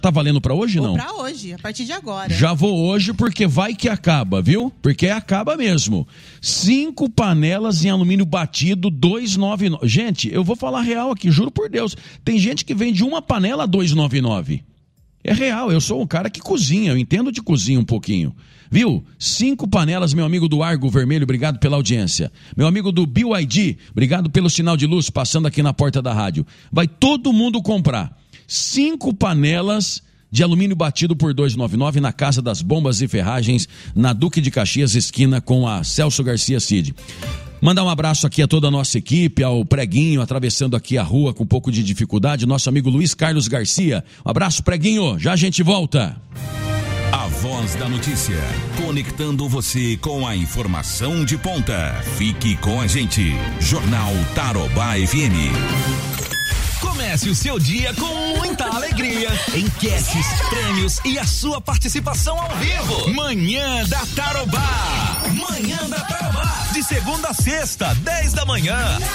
Tá valendo pra hoje, não? Pra hoje, a partir de agora. Já vou hoje porque vai que acaba, viu? Porque acaba mesmo. 5 panelas em alumínio batido, 2,99. Gente, eu vou falar real aqui, juro por Deus. Tem gente que vende uma panela a 2,99. É real, eu sou um cara que cozinha, eu entendo de cozinha um pouquinho. Viu? 5 panelas, meu amigo do Argo Vermelho, obrigado pela audiência. Meu amigo do BYD, obrigado pelo sinal de luz passando aqui na porta da rádio. Vai todo mundo comprar 5 panelas de alumínio batido por 2,99 na Casa das Bombas e Ferragens, na Duque de Caxias, esquina com a Celso Garcia Cid. Mandar um abraço aqui a toda a nossa equipe, ao Preguinho, atravessando aqui a rua com um pouco de dificuldade, nosso amigo Luiz Carlos Garcia. Um abraço, Preguinho, já a gente volta. A Voz da Notícia, conectando você com a informação de ponta. Fique com a gente. Jornal Tarobá FM. Comece o seu dia com muita alegria, enquetes, prêmios e a sua participação ao vivo. Manhã da Tarobá. Manhã da Tarobá. De segunda a sexta, 10 da manhã.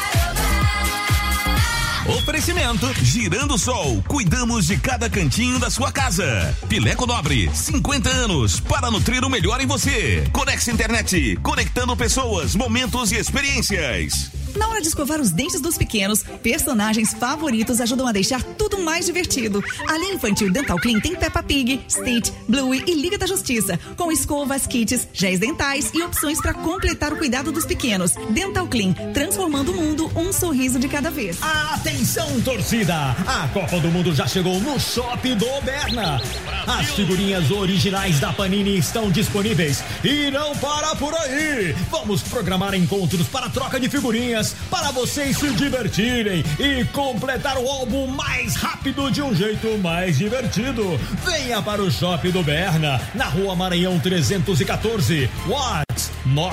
Oferecimento Girando o Sol, cuidamos de cada cantinho da sua casa. Pileco Nobre, 50 anos para nutrir o melhor em você. Conex Internet, conectando pessoas, momentos e experiências. Na hora de escovar os dentes dos pequenos, personagens favoritos ajudam a deixar tudo mais divertido. A linha infantil Dental Clean tem Peppa Pig, Stitch, Bluey e Liga da Justiça, com escovas, kits, géis dentais e opções para completar o cuidado dos pequenos. Dental Clean, transformando o mundo um sorriso de cada vez. Atenção, torcida! A Copa do Mundo já chegou no Shopping do Berna. As figurinhas originais da Panini estão disponíveis e não para por aí. Vamos programar encontros para troca de figurinhas, para vocês se divertirem e completar o álbum mais rápido de um jeito mais divertido. Venha para o Shopping do Berna, na Rua Maranhão 314, WhatsApp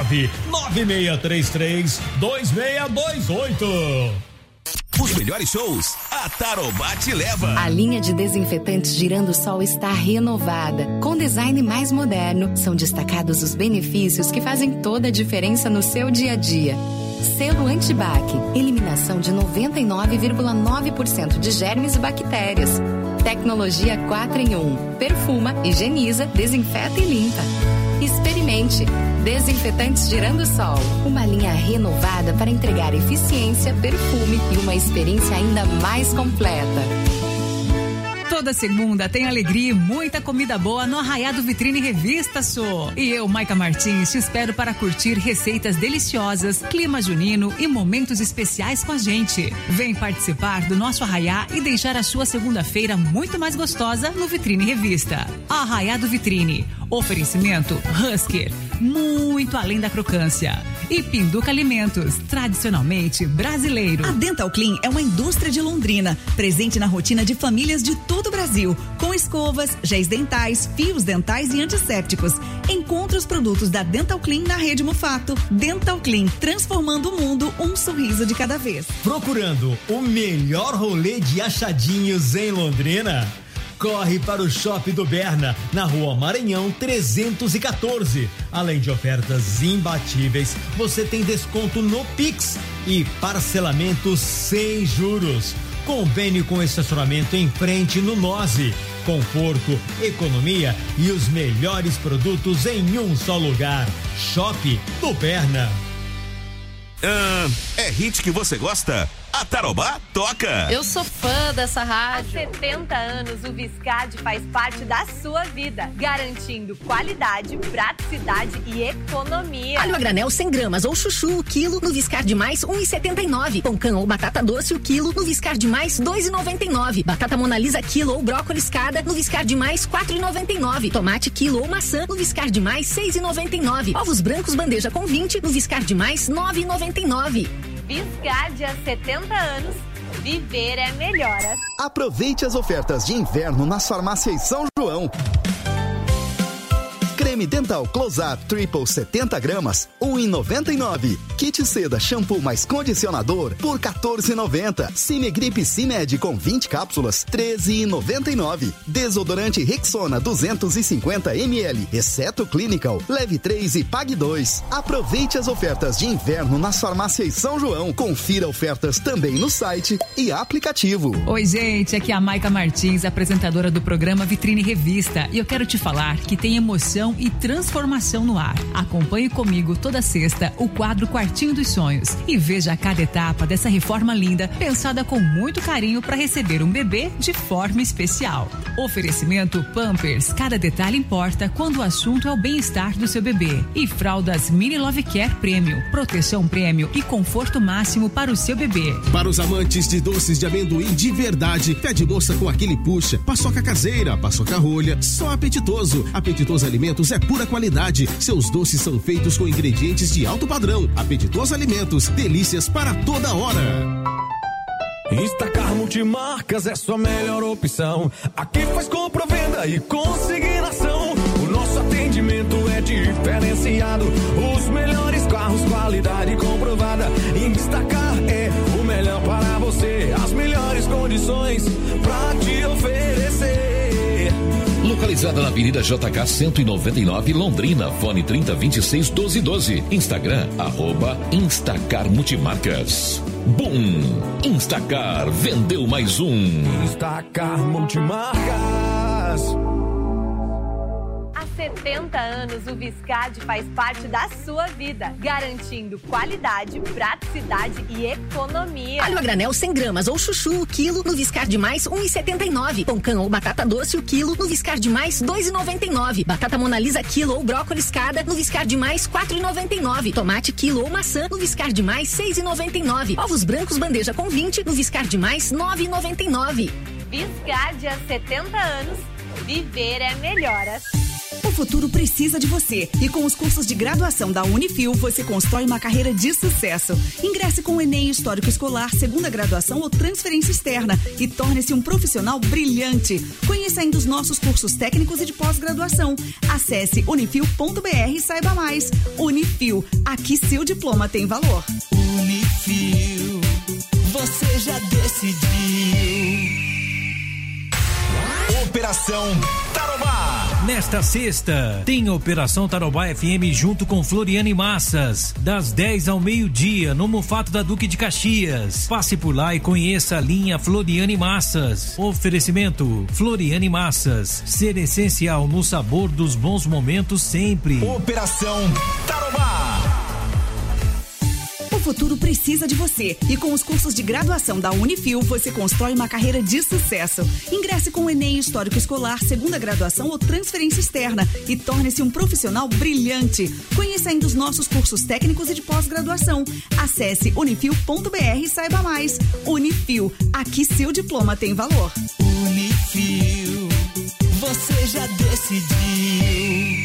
996332628. Os melhores shows, a Tarobá te leva. A linha de desinfetantes Girando o Sol está renovada. Com design mais moderno, são destacados os benefícios que fazem toda a diferença no seu dia a dia. Selo Antibac, eliminação de 99,9% de germes e bactérias. Tecnologia 4 em 1, perfuma, higieniza, desinfeta e limpa. Experimente. Desinfetantes Girando o Sol, uma linha renovada para entregar eficiência, perfume e uma experiência ainda mais completa. Toda segunda tem alegria e muita comida boa no Arraiado Vitrine Revista Sô. E eu, Maica Martins, te espero para curtir receitas deliciosas, clima junino e momentos especiais com a gente. Vem participar do nosso Arraiá e deixar a sua segunda-feira muito mais gostosa no Vitrine Revista. Arraiado Vitrine. Oferecimento Husker, muito além da crocância. E Pinduca Alimentos, tradicionalmente brasileiro. A Dental Clean é uma indústria de Londrina, presente na rotina de famílias de todo o Brasil, com escovas, géis dentais, fios dentais e antissépticos. Encontre os produtos da Dental Clean na Rede Mufato. Dental Clean, transformando o mundo um sorriso de cada vez. Procurando o melhor rolê de achadinhos em Londrina? Corre para o Shopping do Berna, na Rua Maranhão 314. Além de ofertas imbatíveis, você tem desconto no Pix e parcelamento sem juros. Convênio com estacionamento em frente no Nose. Conforto, economia e os melhores produtos em um só lugar. Shopping do Berna. É hit que você gosta? A Tarobá toca. Eu sou fã dessa rádio. Há 70 anos, o Viscard faz parte da sua vida, garantindo qualidade, praticidade e economia. Alho a granel 100 gramas ou chuchu o quilo no Viscard Mais 1,79. Pão ou batata doce o quilo no Viscard Mais 2,99. Batata Monalisa quilo ou brócolis escada no Viscard Mais 4,99. Tomate quilo ou maçã no Viscard Mais 6,99. Ovos brancos bandeja com 20 no Viscard Mais 9,99. Viscard há 70 anos. Viver é melhor. Aproveite as ofertas de inverno nas farmácias São João. Creme dental Close-Up Triple 70 gramas, R$1,99. Kit seda shampoo mais condicionador por R$14,90. Cimegripe Cimed com 20 cápsulas, R$13,99. Desodorante Rexona 250 ml, exceto Clinical, leve 3 e pague 2. Aproveite as ofertas de inverno nas farmácias São João. Confira ofertas também no site e aplicativo. Oi, gente, aqui é a Maica Martins, apresentadora do programa Vitrine Revista, e eu quero te falar que tem emoção e transformação no ar. Acompanhe comigo toda sexta o quadro Quartinho dos Sonhos e veja cada etapa dessa reforma linda, pensada com muito carinho para receber um bebê de forma especial. Oferecimento Pampers, cada detalhe importa quando o assunto é o bem-estar do seu bebê. E fraldas Mini Love Care Premium, proteção prêmio e conforto máximo para o seu bebê. Para os amantes de doces de amendoim de verdade, pé de moça com aquele puxa, paçoca caseira, paçoca rolha, só Apetitoso. Apetitoso Alimentos é pura qualidade. Seus doces são feitos com ingredientes de alto padrão. Apetitoso Alimentos, delícias para toda hora. Instacar Multimarcas é sua melhor opção. Aqui faz compra, venda e consignação. O nosso atendimento é diferenciado. Os melhores carros, qualidade comprovada. Instacar é o melhor para você. As melhores condições pra te oferecer. Localizada na Avenida JK 199, Londrina. Fone 3026-1212. Instagram, @Instacar Multimarcas. Boom! Instacar vendeu mais um. Instacar Multimarcas. Há 70 anos, o Viscard faz parte da sua vida, garantindo qualidade, praticidade e economia. Alho a granel 100 gramas ou chuchu o quilo no Viscard Mais R$1,79. Pão ou batata doce o quilo no Viscard Mais R$2,99. Batata Monalisa quilo ou brócolis cada no Viscard Mais R$4,99. Tomate quilo ou maçã no Viscard Mais R$6,99. Ovos brancos bandeja com 20 no Viscard Mais R$9,99. Viscard há 70 anos, viver é melhor assim. O futuro precisa de você e com os cursos de graduação da Unifil você constrói uma carreira de sucesso. Ingresse com o Enem Histórico Escolar, segunda graduação ou transferência externa e torne-se um profissional brilhante. Conheça ainda os nossos cursos técnicos e de pós-graduação. Acesse unifil.br e saiba mais. Unifil, aqui seu diploma tem valor. Unifil, você já decidiu. Operação Tarobá. Nesta sexta, tem a Operação Tarobá FM junto com Floriane Massas, das 10 ao meio-dia, no Mufato da Duque de Caxias. Passe por lá e conheça a linha Floriane Massas. Oferecimento Floriane Massas, ser essencial no sabor dos bons momentos sempre. Operação Tarobá. O futuro precisa de você e com os cursos de graduação da Unifil você constrói uma carreira de sucesso. Ingresse com o Enem Histórico Escolar, segunda graduação ou transferência externa e torne-se um profissional brilhante. Conheça ainda os nossos cursos técnicos e de pós-graduação. Acesse unifil.br e saiba mais. Unifil, aqui seu diploma tem valor. Unifil, você já decidiu.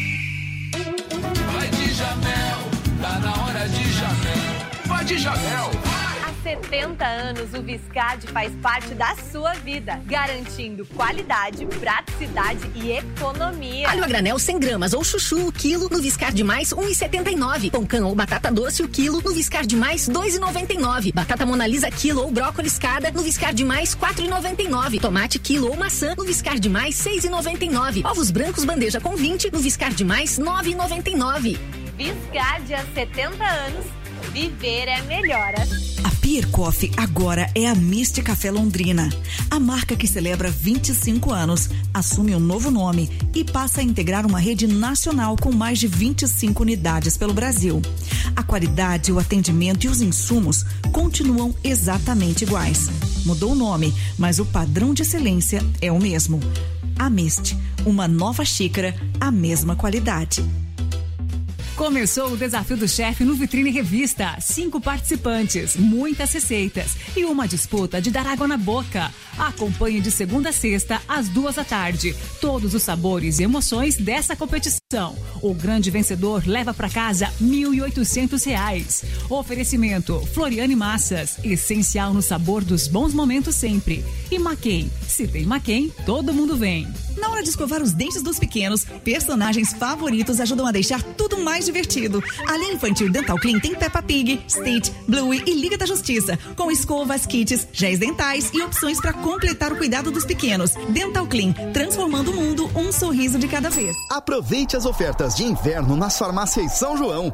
Vai de Jamel, tá na hora de Jamel. Vai de Jamel. Há 70 anos, o Viscard faz parte da sua vida, garantindo qualidade, praticidade e economia. Alho a granel 100 gramas ou chuchu o quilo no Viscard Mais R$1,79. Pão ou batata doce o quilo no Viscard Mais R$2,99. Batata Monalisa quilo ou brócolis cada no Viscard Mais R$4,99. Tomate quilo ou maçã no Viscard Mais R$6,99. Ovos brancos bandeja com 20 no Viscard Mais R$9,99. Viscard há 70 anos, viver é melhor assim. A Pier Coffee agora é a Mist Café Londrina. A marca que celebra 25 anos assume um novo nome e passa a integrar uma rede nacional com mais de 25 unidades pelo Brasil. A qualidade, o atendimento e os insumos continuam exatamente iguais. Mudou o nome, mas o padrão de excelência é o mesmo. A Mist, uma nova xícara, a mesma qualidade. Começou o Desafio do Chefe no Vitrine Revista. 5 participantes, muitas receitas e uma disputa de dar água na boca. Acompanhe de segunda a sexta, às 14h. Todos os sabores e emoções dessa competição. O grande vencedor leva para casa R$1.800. Oferecimento Floriane Massas, essencial no sabor dos bons momentos sempre. E Maquem, se tem Maquem, todo mundo vem. Na hora de escovar os dentes dos pequenos, personagens favoritos ajudam a deixar tudo mais divertido. A linha infantil Dental Clean tem Peppa Pig, Stitch, Bluey e Liga da Justiça, com escovas, kits, géis dentais e opções para completar o cuidado dos pequenos. Dental Clean, transformando o mundo um sorriso de cada vez. Aproveite as ofertas de inverno nas farmácias São João.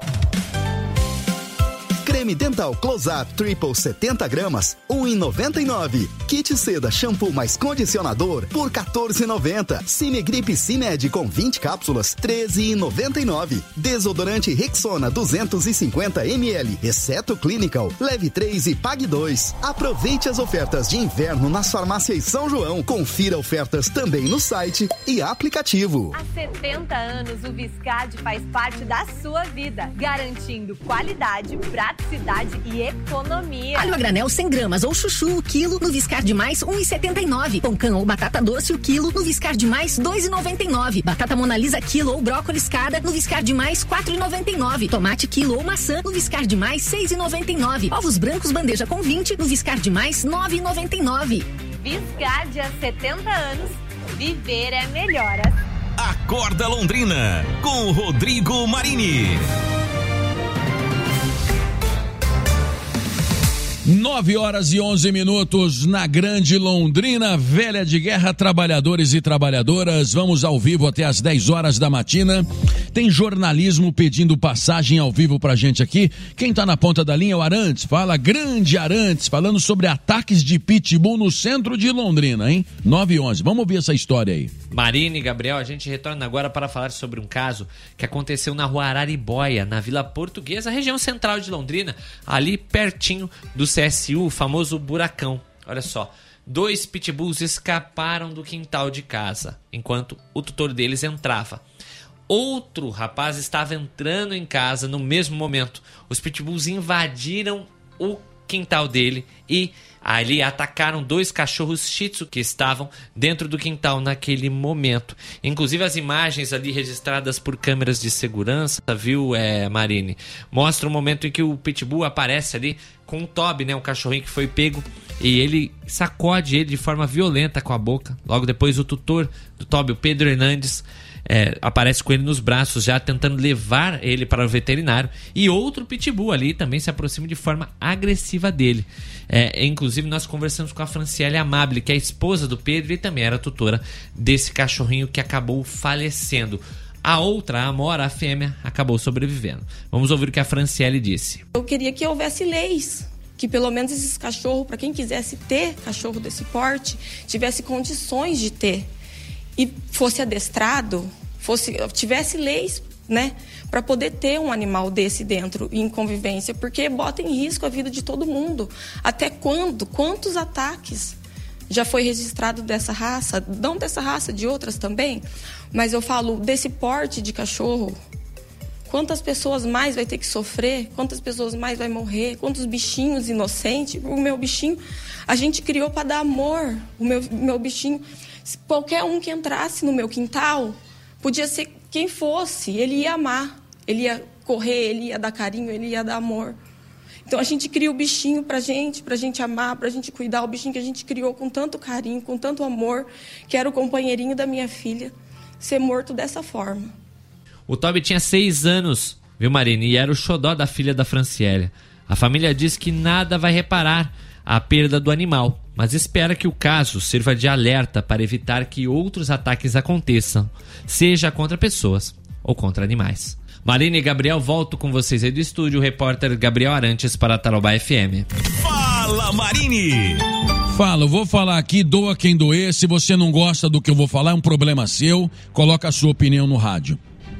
Creme Dental Close-Up Triple 70 gramas, R$1,99. Kit Seda Shampoo mais Condicionador por R$14,90. Cimegripe Cimed com 20 cápsulas, R$13,99. Desodorante Rexona 250 ml, exceto Clinical. Leve 3 e pague 2. Aproveite as ofertas de inverno nas farmácias São João. Confira ofertas também no site e aplicativo. Há 70 anos, o Viscard faz parte da sua vida, garantindo qualidade, praticidade e economia. Alho a granel 100 gramas ou chuchu o quilo no Viscard Mais R$1,79. Pão ou batata doce o quilo no Viscard Mais R$2,99. Batata Monalisa quilo ou brócolis cada no Viscard Mais R$4,99. Tomate quilo ou maçã no Viscard Mais R$6,99. Ovos brancos bandeja com 20 no Viscard Mais R$9,99. Viscard há 70 anos, viver é melhor. Acorda Londrina com Rodrigo Marini. 9h11 na Grande Londrina, velha de guerra, trabalhadores e trabalhadoras. Vamos ao vivo até as 10 horas da matina. Tem jornalismo pedindo passagem ao vivo pra gente aqui. Quem tá na ponta da linha é o Arantes. Fala, grande Arantes, falando sobre ataques de pitbull no centro de Londrina, hein? 9h11. Vamos ouvir essa história aí. Marina e Gabriel, a gente retorna agora para falar sobre um caso que aconteceu na rua Araribóia, na Vila Portuguesa, região central de Londrina, ali pertinho do CSU, o famoso buracão. Olha só, 2 pitbulls escaparam do quintal de casa, enquanto o tutor deles entrava. Outro rapaz estava entrando em casa no mesmo momento. Os pitbulls invadiram o quintal dele e ali atacaram 2 cachorros shih tzu que estavam dentro do quintal naquele momento. Inclusive as imagens ali registradas por câmeras de segurança, viu, Marine? Mostra o momento em que o pitbull aparece ali com o Toby, né, um cachorrinho que foi pego, e ele sacode ele de forma violenta com a boca. Logo depois o tutor do Toby, o Pedro Hernandes, aparece com ele nos braços, já tentando levar ele para o veterinário, e outro pitbull ali também se aproxima de forma agressiva dele. Inclusive nós conversamos com a Franciele Amable, que é a esposa do Pedro e também era tutora desse cachorrinho que acabou falecendo. A outra, a Amora, a fêmea, acabou sobrevivendo. Vamos ouvir o que a Franciele disse. Eu queria que houvesse leis, que pelo menos esses cachorros, para quem quisesse ter cachorro desse porte, tivesse condições de ter e fosse adestrado, tivesse leis, né, para poder ter um animal desse dentro em convivência, porque bota em risco a vida de todo mundo. Até quando? Quantos ataques já foi registrado dessa raça? Não dessa raça, de outras também, mas eu falo desse porte de cachorro. Quantas pessoas mais vai ter que sofrer? Quantas pessoas mais vai morrer? Quantos bichinhos inocentes? O meu bichinho, a gente criou para dar amor. O meu bichinho, qualquer um que entrasse no meu quintal, podia ser quem fosse, ele ia amar, ele ia correr, ele ia dar carinho, ele ia dar amor. Então a gente cria o bichinho pra gente amar, pra gente cuidar, o bichinho que a gente criou com tanto carinho, com tanto amor, que era o companheirinho da minha filha, ser morto dessa forma. O Toby tinha 6 anos, viu, Marina? E era o xodó da filha da Franciele. A família diz que nada vai reparar a perda do animal, mas espera que o caso sirva de alerta para evitar que outros ataques aconteçam, seja contra pessoas ou contra animais. Marina e Gabriel, volto com vocês aí do estúdio, o repórter Gabriel Arantes para a Tarobá FM. Fala, Marini! Fala, eu vou falar aqui, doa quem doer. Se você não gosta do que eu vou falar, é um problema seu. Coloca a sua opinião no rádio.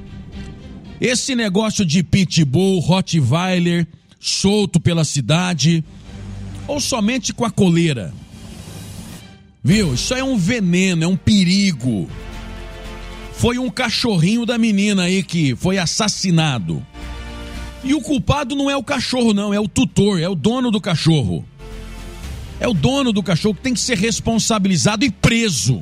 Esse negócio de pitbull, rottweiler, solto pela cidade, ou somente com a coleira, viu? Isso é um veneno, é um perigo. Foi um cachorrinho da menina aí que foi assassinado. E o culpado não é o cachorro não, é o tutor, é o dono do cachorro. É o dono do cachorro que tem que ser responsabilizado e preso.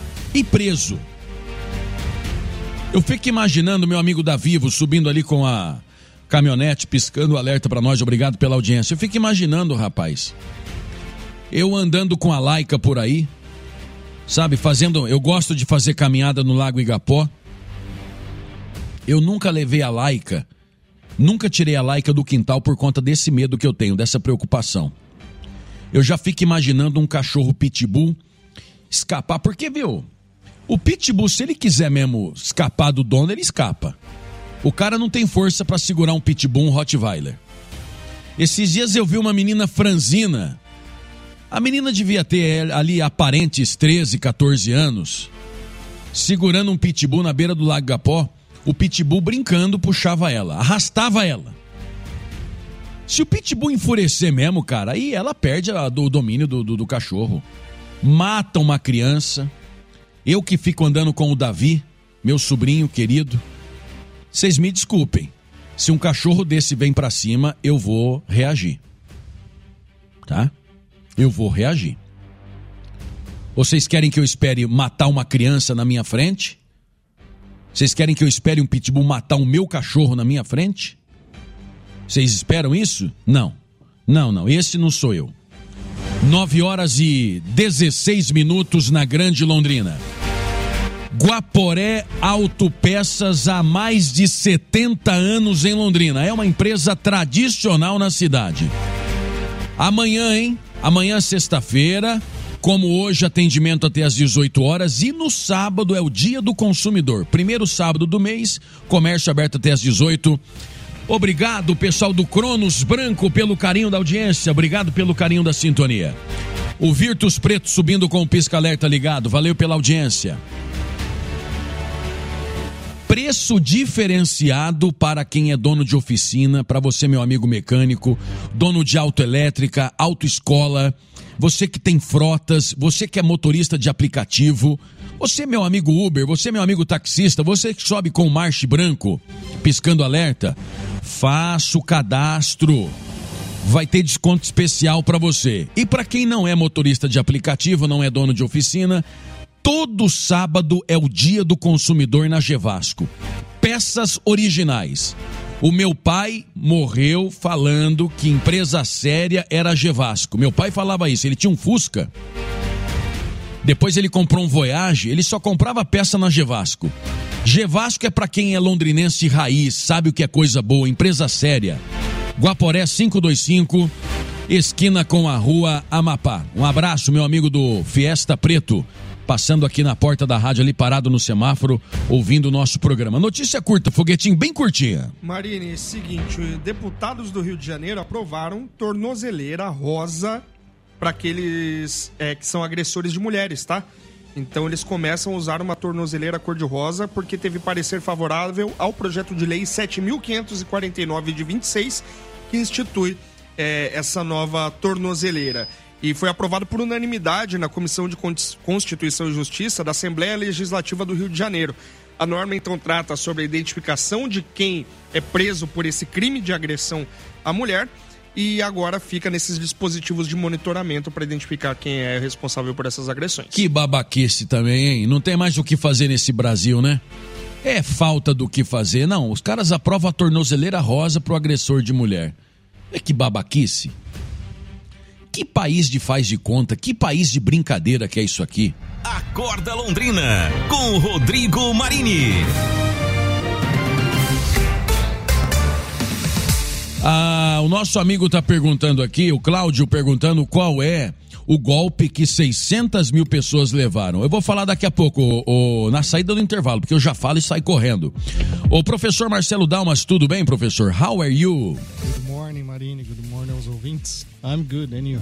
Eu fico imaginando meu amigo da Vivo subindo ali com a caminhonete, piscando o alerta pra nós, obrigado pela audiência. Eu fico imaginando, rapaz, eu andando com a Laika por aí, sabe, eu gosto de fazer caminhada no Lago Igapó. Eu nunca levei a Laika, nunca tirei a Laika do quintal por conta desse medo que eu tenho, dessa preocupação. Eu já fico imaginando um cachorro pitbull escapar, porque, viu, o pitbull, se ele quiser mesmo escapar do dono, ele escapa. O cara não tem força pra segurar um pitbull, um rottweiler. Esses dias eu vi uma menina franzina. A menina devia ter ali aparentes 13, 14 anos, segurando um pitbull na beira do Lago Igapó. O pitbull brincando puxava ela, arrastava ela. Se o pitbull enfurecer mesmo, cara, aí ela perde o domínio do cachorro. Mata uma criança. Eu que fico andando com o Davi, meu sobrinho querido, vocês me desculpem. Se um cachorro desse vem pra cima, eu vou reagir. Tá? Eu vou reagir. Vocês querem que eu espere matar uma criança na minha frente? Vocês querem que eu espere um pitbull matar o meu cachorro na minha frente? Vocês esperam isso? Não. Não, esse não sou eu. 9h16 na Grande Londrina. Guaporé Autopeças há mais de 70 anos em Londrina. É uma empresa tradicional na cidade. Amanhã, hein? Amanhã, sexta-feira, como hoje, atendimento até às 18 horas. E no sábado é o Dia do Consumidor. Primeiro sábado do mês, comércio aberto até às 18. Obrigado, pessoal do Cronos Branco, pelo carinho da audiência. Obrigado pelo carinho da sintonia. O Virtus Preto subindo com o pisca-alerta ligado. Valeu pela audiência. Preço diferenciado para quem é dono de oficina, para você, meu amigo mecânico, dono de autoelétrica, autoescola, você que tem frotas, você que é motorista de aplicativo, você, meu amigo Uber, você, meu amigo taxista, você que sobe com o marche branco, piscando alerta, faça o cadastro. Vai ter desconto especial para você. E para quem não é motorista de aplicativo, não é dono de oficina, todo sábado é o Dia do Consumidor na Gevasco. Peças originais. O meu pai morreu falando que empresa séria era a Gevasco. Meu pai falava isso, ele tinha um Fusca. Depois ele comprou um Voyage, ele só comprava peça na Gevasco. Gevasco é para quem é londrinense raiz, sabe o que é coisa boa, empresa séria. Guaporé 525, esquina com a rua Amapá. Um abraço, meu amigo do Fiesta Preto, passando aqui na porta da rádio ali, parado no semáforo, ouvindo o nosso programa. Notícia curta, foguetinho bem curtinha. Marine, seguinte, deputados do Rio de Janeiro aprovaram tornozeleira rosa para aqueles que são agressores de mulheres, tá? Então eles começam a usar uma tornozeleira cor-de-rosa porque teve parecer favorável ao projeto de lei 7.549 de 26, que institui essa nova tornozeleira. E foi aprovado por unanimidade na Comissão de Constituição e Justiça da Assembleia Legislativa do Rio de Janeiro. A norma, então, trata sobre a identificação de quem é preso por esse crime de agressão à mulher e agora fica nesses dispositivos de monitoramento para identificar quem é responsável por essas agressões. Que babaquice também, hein? Não tem mais o que fazer nesse Brasil, né? É falta do que fazer. Não, os caras aprovam a tornozeleira rosa pro agressor de mulher. É que babaquice. Que país de faz de conta, que país de brincadeira que é isso aqui? Acorda Londrina, com o Rodrigo Marini. O nosso amigo tá perguntando aqui, o Cláudio perguntando qual é o golpe que 600 mil pessoas levaram. Eu vou falar daqui a pouco, na saída do intervalo, porque eu já falo e saio correndo. O professor Marcelo Dalmas, tudo bem, professor? How are you? Good morning, Marine. Good morning aos ouvintes. I'm good, and you?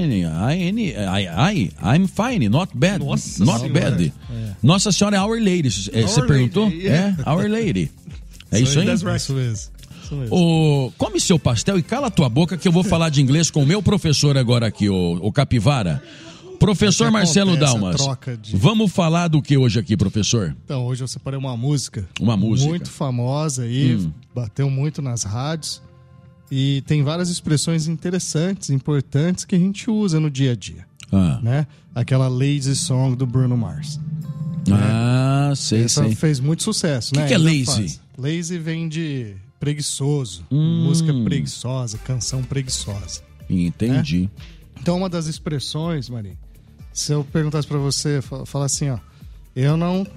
I'm fine, not bad. Nossa not senhora. bad. Nossa Senhora é Our Lady. Você perguntou? Our Lady. É isso aí? Isso mesmo. Come seu pastel e cala a tua boca que eu vou falar de inglês com o meu professor agora aqui, o Capivara. Professor Marcelo Dalmas, vamos falar do que hoje aqui, professor? Então, hoje eu separei uma música. Uma música. Muito famosa aí, bateu muito nas rádios e tem várias expressões interessantes, importantes que a gente usa no dia a dia. Né? Aquela Lazy Song do Bruno Mars. Sei. Essa fez muito sucesso, né? O que é lazy? Lazy vem de preguiçoso, música preguiçosa, canção preguiçosa. Entendi. Né? Então, uma das expressões, Marinho, Se eu perguntasse pra você, falar assim, ó, eu não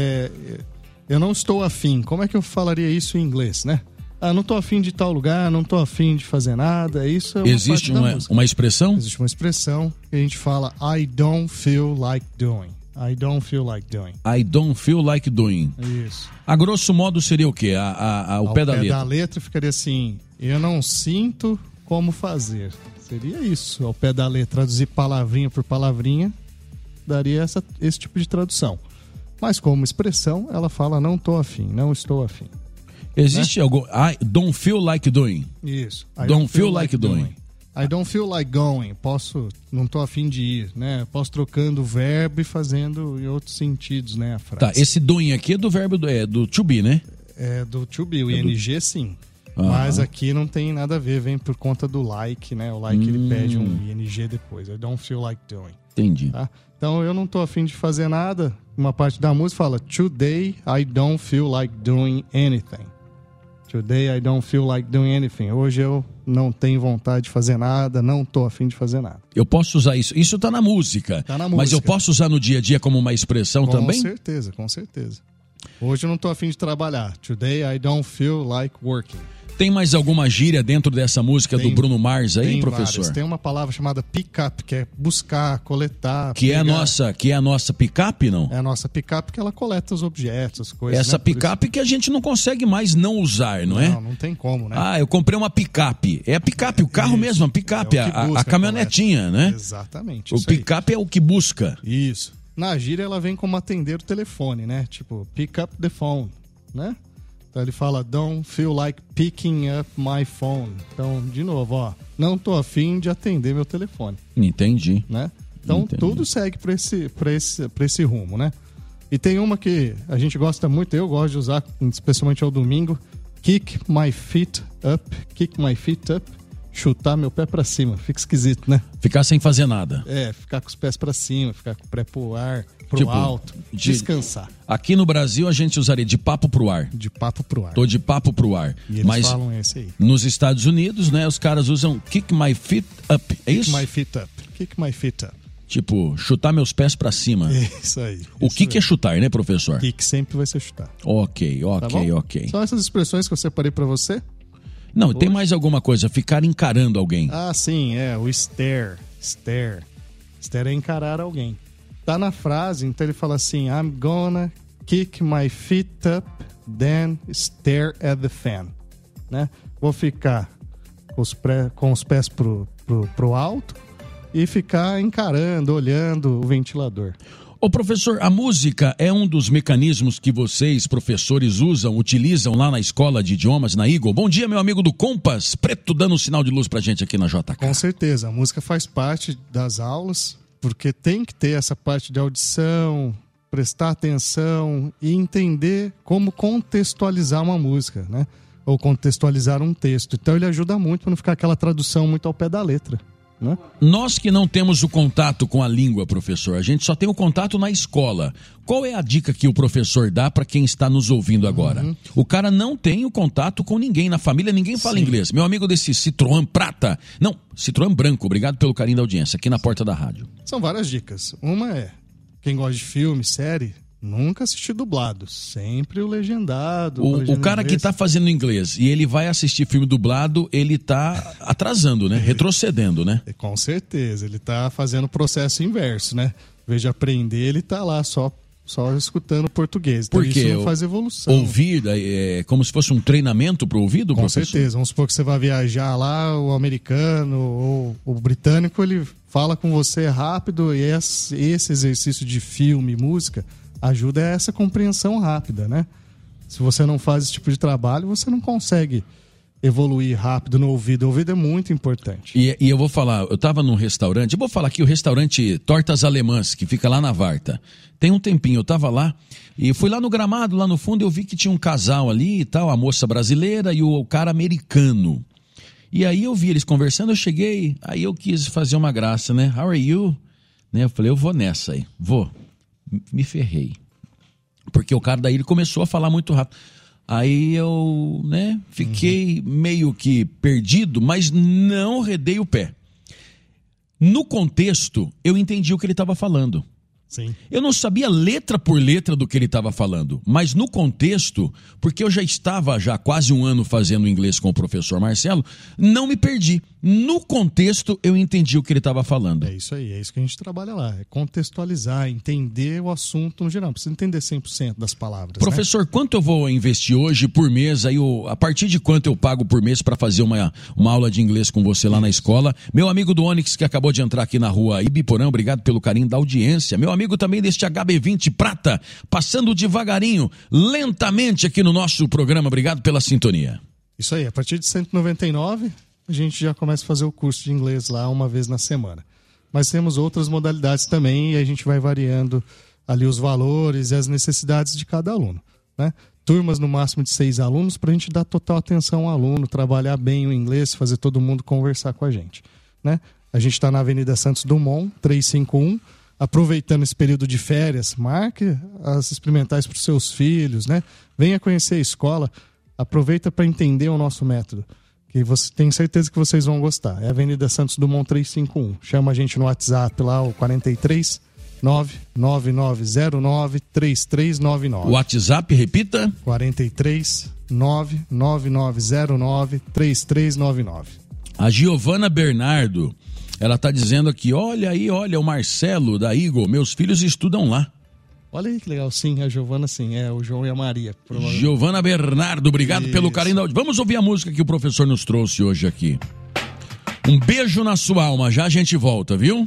estou afim, como é que eu falaria isso em inglês, né? Não tô afim de tal lugar, não tô afim de fazer nada, isso é uma Existe uma expressão? Existe uma expressão que a gente fala, I don't feel like doing. I don't feel like doing. I don't feel like doing. Isso. A grosso modo seria o quê? O pé da letra? O pé da letra ficaria assim, eu não sinto como fazer. Seria isso, ao pé da letra, traduzir palavrinha por palavrinha, daria esse tipo de tradução. Mas como expressão, ela fala, não tô afim, não estou afim. Existe algo, I don't feel like doing. Isso. I don't feel like doing. I don't feel like going. Não tô afim de ir, né? Posso trocando o verbo e fazendo em outros sentidos, né, a frase. Tá, esse doing aqui é do verbo do to be, né? É do to be, o ing sim. Mas aqui não tem nada a ver, vem por conta do like, né? O like ele pede um ing depois. I don't feel like doing. Entendi. Tá? Então eu não tô afim de fazer nada. Uma parte da música fala, today I don't feel like doing anything. Today I don't feel like doing anything. Hoje eu não tenho vontade de fazer nada, não tô afim de fazer nada. Eu posso usar isso. Isso tá na música. Tá na música. Mas eu posso usar no dia a dia como uma expressão também? Com certeza, com certeza. Hoje eu não tô afim de trabalhar. Today I don't feel like working. Tem mais alguma gíria dentro dessa música do Bruno Mars aí, professor? Várias. Tem uma palavra chamada pick-up, que é buscar, coletar. Que é a nossa pick-up, não? É a nossa pick-up que ela coleta os objetos, as coisas. Essa né? pick-up que a gente não consegue mais não usar, não é? Não tem como, né? Eu comprei uma pick-up. É a pick-up, o carro mesmo, a pick-up, a caminhonetinha, né? Exatamente. O pick-up é o que busca. Isso. Na gíria ela vem como atender o telefone, né? Tipo, pick up the phone, né? Então ele fala, don't feel like picking up my phone. Então, de novo, não tô afim de atender meu telefone. Entendi. Né? Então, tudo segue pra esse rumo, né? E tem uma que a gente gosta muito, eu gosto de usar, especialmente ao domingo, kick my feet up, chutar meu pé pra cima. Fica esquisito, né? Ficar sem fazer nada. Ficar com os pés pra cima, ficar com o pé pro ar, pro alto, descansar. Aqui no Brasil a gente usaria de papo pro ar. De papo pro ar. Tô de papo pro ar. E eles Mas falam esse aí. Nos Estados Unidos, né, os caras usam kick my feet up. É isso? Kick my feet up. Tipo, chutar meus pés pra cima. Isso aí. O kick é chutar, né, professor? Kick sempre vai ser chutar. Ok. Tá, são essas expressões que eu separei pra você? Não, hoje. Tem mais alguma coisa, ficar encarando alguém. Sim, o stare. Stare é encarar alguém. Tá na frase, então ele fala assim, I'm gonna kick my feet up, then stare at the fan. Né? Vou ficar com os pés pro alto e ficar encarando, olhando o ventilador. Ô professor, a música é um dos mecanismos que vocês, professores, utilizam lá na escola de idiomas, na Eagle. Bom dia, meu amigo do Compass Preto, dando um sinal de luz pra gente aqui na JK. Com certeza, a música faz parte das aulas, porque tem que ter essa parte de audição, prestar atenção e entender como contextualizar uma música, né? Ou contextualizar um texto. Então ele ajuda muito para não ficar aquela tradução muito ao pé da letra. Né? Nós que não temos o contato com a língua, professor, a gente só tem o contato na escola. Qual é a dica que o professor dá para quem está nos ouvindo agora? O cara não tem o contato com ninguém na família, ninguém fala inglês. Meu amigo desse Citroën prata, não, Citroën branco, obrigado pelo carinho da audiência, aqui na porta da rádio. São várias dicas. Uma é, quem gosta de filme, série, nunca assistir dublado, sempre o legendado. O cara que tá fazendo inglês e ele vai assistir filme dublado, ele tá atrasando, né? Retrocedendo, né? Com certeza, ele tá fazendo o processo inverso, né? Em vez de aprender, ele tá lá só escutando português. Então porque isso não faz evolução. Ouvir é como se fosse um treinamento pro ouvido, com professor? Certeza. Vamos supor que você vai viajar lá, o americano ou o britânico, ele fala com você rápido e esse exercício de filme, música, ajuda a essa compreensão rápida, né? Se você não faz esse tipo de trabalho, você não consegue evoluir rápido no ouvido. O ouvido é muito importante. E eu vou falar, eu estava num restaurante, eu vou falar aqui o restaurante Tortas Alemãs, que fica lá na Varta. Tem um tempinho, eu estava lá e fui lá no gramado, lá no fundo, eu vi que tinha um casal ali e tal, a moça brasileira e o cara americano. E aí eu vi eles conversando, eu cheguei, aí eu quis fazer uma graça, né? How are you? Né? Eu falei, eu vou nessa aí, vou. Me ferrei. Porque o cara daí ele começou a falar muito rápido. Aí eu, né, fiquei meio que perdido, mas não redei o pé. No contexto, eu entendi o que ele estava falando. Sim. Eu não sabia letra por letra do que ele estava falando, mas no contexto, porque eu já estava quase um ano fazendo inglês com o professor Marcelo, não me perdi. No contexto, eu entendi o que ele estava falando. É isso aí, é isso que a gente trabalha lá. É contextualizar, entender o assunto no geral. Não precisa entender 100% das palavras. Professor, quanto eu vou investir hoje por mês? Aí a partir de quanto eu pago por mês para fazer uma aula de inglês com você lá na escola? Meu amigo do Onix, que acabou de entrar aqui na rua Ibiporã, obrigado pelo carinho da audiência. Meu amigo também deste HB20 Prata, passando devagarinho, lentamente aqui no nosso programa. Obrigado pela sintonia. Isso aí, a partir de R$199, a gente já começa a fazer o curso de inglês lá uma vez na semana. Mas temos outras modalidades também e a gente vai variando ali os valores e as necessidades de cada aluno, né? Turmas no máximo de 6 alunos para a gente dar total atenção ao aluno, trabalhar bem o inglês, fazer todo mundo conversar com a gente, né? A gente está na Avenida Santos Dumont, 351, aproveitando esse período de férias, marque as experimentais para os seus filhos, né? Venha conhecer a escola, aproveita para entender o nosso método, que você tem certeza que vocês vão gostar. É a Avenida Santos Dumont 351. Chama a gente no WhatsApp lá, o 43 99909 3399. O WhatsApp, repita. 43 99909 3399. A Giovana Bernardo, ela está dizendo aqui, olha o Marcelo da Eagle, meus filhos estudam lá. Olha aí que legal, sim, a Giovana sim, o João e a Maria. Giovana Bernardo, obrigado pelo carinho da audiência. Vamos ouvir a música que o professor nos trouxe hoje aqui. Um beijo na sua alma, já a gente volta, viu?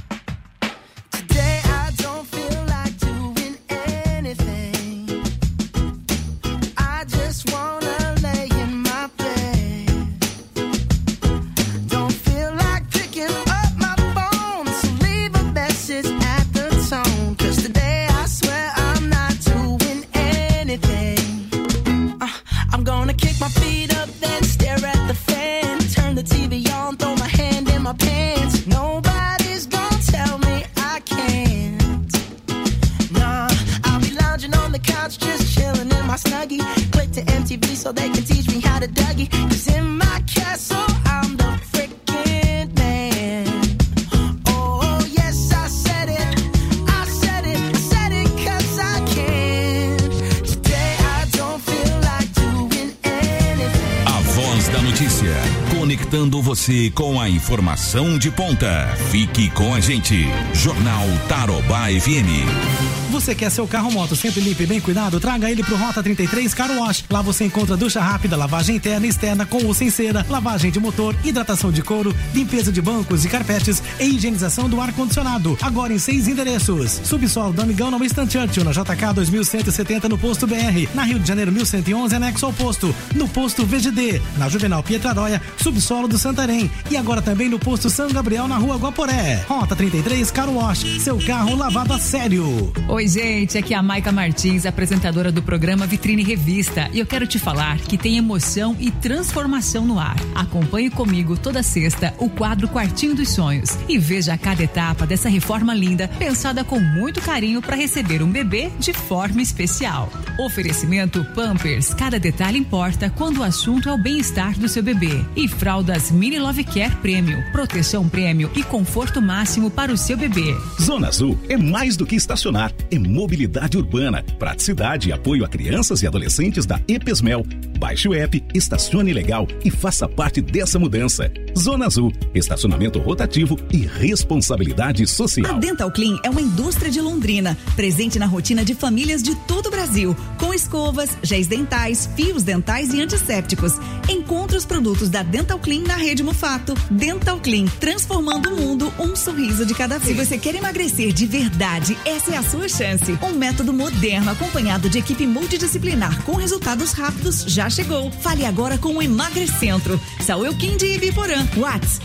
Conectando você com a informação de ponta. Fique com a gente. Jornal Tarobá FM. Você quer seu carro moto sempre limpo e bem cuidado? Traga ele pro Rota 33 Car Wash. Lá você encontra ducha rápida, lavagem interna e externa com ou sem cera, lavagem de motor, hidratação de couro, limpeza de bancos e carpetes e higienização do ar-condicionado. Agora em 6 endereços. Subsolo do Amigão na Winston Churchill, na JK 2170 no Posto BR. Na Rio de Janeiro 1111, anexo ao posto. No Posto VGD. Na Juvenal Pietraróia, subsolo do Santarém. E agora também no Posto São Gabriel, na Rua Guaporé. Rota 33 Car Wash. Seu carro lavado a sério. Oi, gente, aqui é a Maica Martins, apresentadora do programa Vitrine Revista, e eu quero te falar que tem emoção e transformação no ar. Acompanhe comigo toda sexta o quadro Quartinho dos Sonhos e veja cada etapa dessa reforma linda, pensada com muito carinho para receber um bebê de forma especial. Oferecimento Pampers, cada detalhe importa quando o assunto é o bem-estar do seu bebê. E fraldas Mini Love Care Premium, proteção prêmio e conforto máximo para o seu bebê. Zona Azul é mais do que estacionar, é mobilidade urbana, praticidade e apoio a crianças e adolescentes da Epesmel. Baixe o app, estacione legal e faça parte dessa mudança. Zona Azul, estacionamento rotativo e responsabilidade social. A Dental Clean é uma indústria de Londrina, presente na rotina de famílias de todo o Brasil, com escovas, géis dentais, fios dentais e antissépticos. Encontre os produtos da Dental Clean na rede Mufato. Dental Clean, transformando o mundo um sorriso de cada vez. Se você quer emagrecer de verdade, essa é a sua chance. Um método moderno acompanhado de equipe multidisciplinar com resultados rápidos já chegou. Fale agora com o Emagrecentro. Saúl Kim de Ibiporã. Whats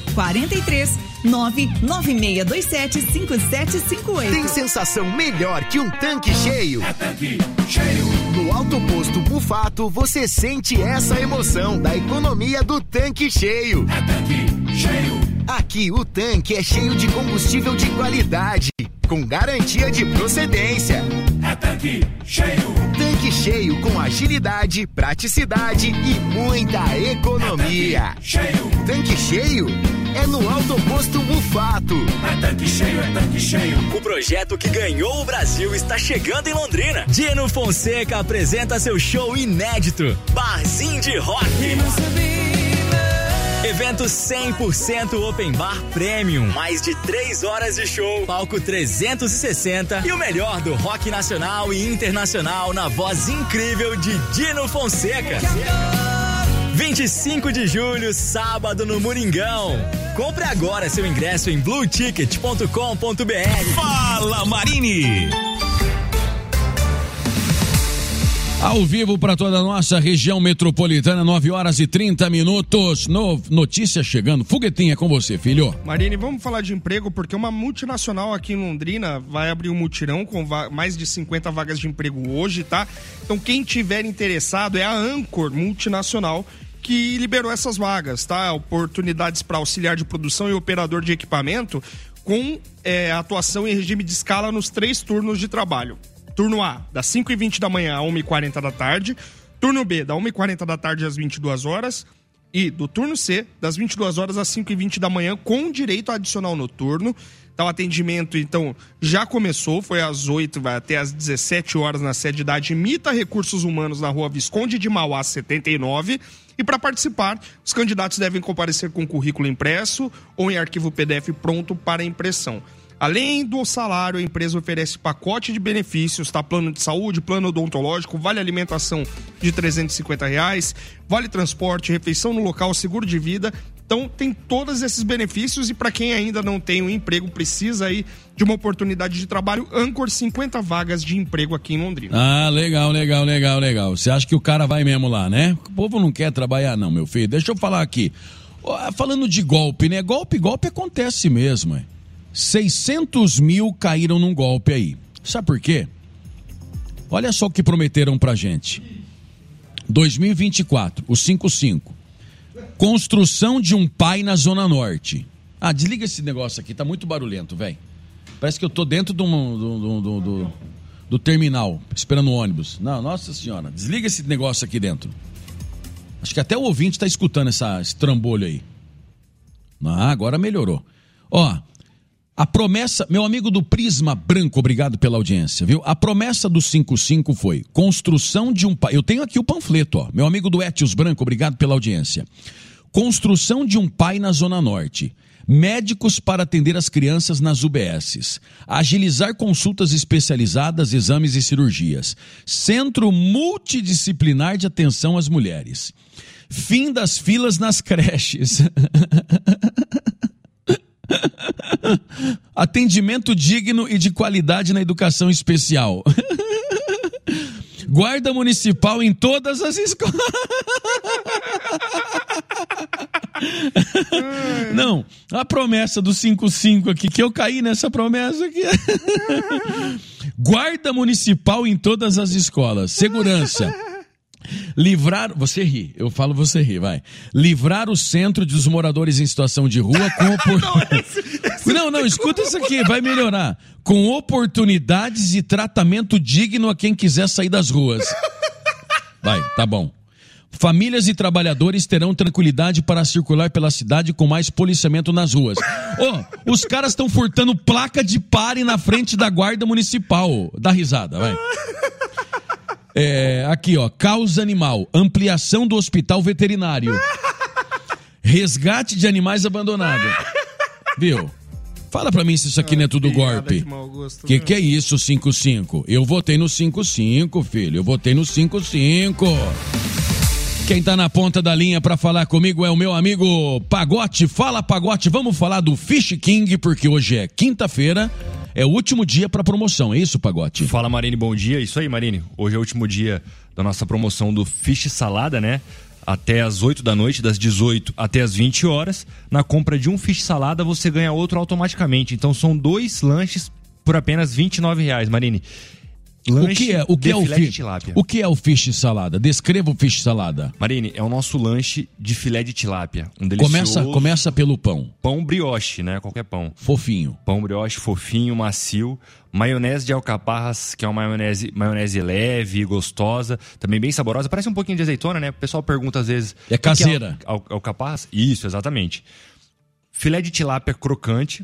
43 996275758. Tem sensação melhor que um tanque cheio? É tanque cheio. No Alto Posto Mufato, você sente essa emoção da economia do tanque cheio. É tanque cheio. Aqui o tanque é cheio de combustível de qualidade, com garantia de procedência. É tanque cheio. Tanque cheio com agilidade, praticidade e muita economia. É tanque cheio. Tanque cheio é no Alto Posto Mufato. É tanque cheio. O projeto que ganhou o Brasil está chegando em Londrina. Dino Fonseca apresenta seu show inédito, Barzinho de Rock. Evento 100% Open Bar Premium. Mais de 3 horas de show, palco 360 e o melhor do rock nacional e internacional na voz incrível de Dino Fonseca. 25 de julho, sábado no Moringão. Compre agora seu ingresso em blueticket.com.br. Fala, Marini! Ao vivo para toda a nossa região metropolitana, 9h30. Notícia chegando. Foguetinha, com você, filho. Marini, vamos falar de emprego, porque uma multinacional aqui em Londrina vai abrir um mutirão com mais de 50 vagas de emprego hoje, tá? Então, quem tiver interessado é a Ancor Multinacional, que liberou essas vagas, tá? Oportunidades para auxiliar de produção e operador de equipamento com atuação em regime de escala nos 3 turnos de trabalho. Turno A, das 5h20 da manhã a 1h40 da tarde. Turno B, da 1h40 da tarde às 22 horas. E do turno C, das 22 horas às 5h20 da manhã, com direito adicional noturno. Então, o atendimento, já começou, foi às 8, vai até às 17 horas na sede da Admita Recursos Humanos, na rua Visconde de Mauá, 79. E para participar, os candidatos devem comparecer com currículo impresso ou em arquivo PDF pronto para impressão. Além do salário, a empresa oferece pacote de benefícios, tá? Plano de saúde, plano odontológico, vale alimentação de R$350, vale transporte, refeição no local, seguro de vida. Então, tem todos esses benefícios e para quem ainda não tem um emprego, precisa aí de uma oportunidade de trabalho, Ancor, 50 vagas de emprego aqui em Londrina. Ah, legal. Você acha que o cara vai mesmo lá, né? O povo não quer trabalhar não, meu filho. Deixa eu falar aqui. Falando de golpe, né? Golpe acontece mesmo, 600 mil caíram num golpe aí. Sabe por quê? Olha só o que prometeram pra gente. 2024, o 55. Construção de um pai na Zona Norte. Ah, desliga esse negócio aqui, tá muito barulhento, velho. Parece que eu tô dentro do terminal, esperando o ônibus. Não, nossa senhora, desliga esse negócio aqui dentro. Acho que até o ouvinte tá escutando esse trambolho aí. Ah, agora melhorou. A promessa, meu amigo do Prisma Branco, obrigado pela audiência, viu? A promessa do 55 foi construção de um pai. Eu tenho aqui o panfleto, meu amigo do Etios Branco, obrigado pela audiência. Construção de um pai na Zona Norte. Médicos para atender as crianças nas UBSs. Agilizar consultas especializadas, exames e cirurgias. Centro multidisciplinar de atenção às mulheres. Fim das filas nas creches. Atendimento digno e de qualidade na educação especial. Guarda municipal em todas as escolas. Não, a promessa do 55 aqui, que eu caí nessa promessa aqui. Guarda municipal em todas as escolas. Segurança. Livrar, você ri, eu falo você ri, vai. Livrar o centro dos moradores em situação de rua com Não, escuta isso aqui, vai melhorar. Com oportunidades e tratamento digno a quem quiser sair das ruas. Vai, tá bom. Famílias e trabalhadores terão tranquilidade para circular pela cidade com mais policiamento nas ruas. Os caras estão furtando placa de pare na frente da guarda municipal. Dá risada, vai. Aqui, causa animal, ampliação do hospital veterinário, resgate de animais abandonados. Viu? Fala pra mim se isso aqui não é tudo golpe. Que é isso, 55? Eu votei no 55, filho. Eu votei no 55. Quem tá na ponta da linha pra falar comigo é o meu amigo Pagote. Fala, Pagote, vamos falar do Fish King, porque hoje é quinta-feira. É o último dia para promoção, é isso, Pagote? Fala, Marini, bom dia. Isso aí, Marini. Hoje é o último dia da nossa promoção do Fish Salada, né? Até as 8 da noite, das 18 até as 20 horas. Na compra de um Fish Salada, você ganha outro automaticamente. Então, são 2 lanches por apenas R$29, Marini. O que é o fish salada? Descreva o fish salada. Marini, é o nosso lanche de filé de tilápia. Um delicioso... Começa pelo pão. Pão brioche, né? Qualquer pão. Fofinho. Pão brioche, fofinho, macio. Maionese de alcaparras, que é uma maionese leve e gostosa. Também bem saborosa. Parece um pouquinho de azeitona, né? O pessoal pergunta às vezes... É caseira. Alcaparras? Isso, exatamente. filé de tilápia crocante,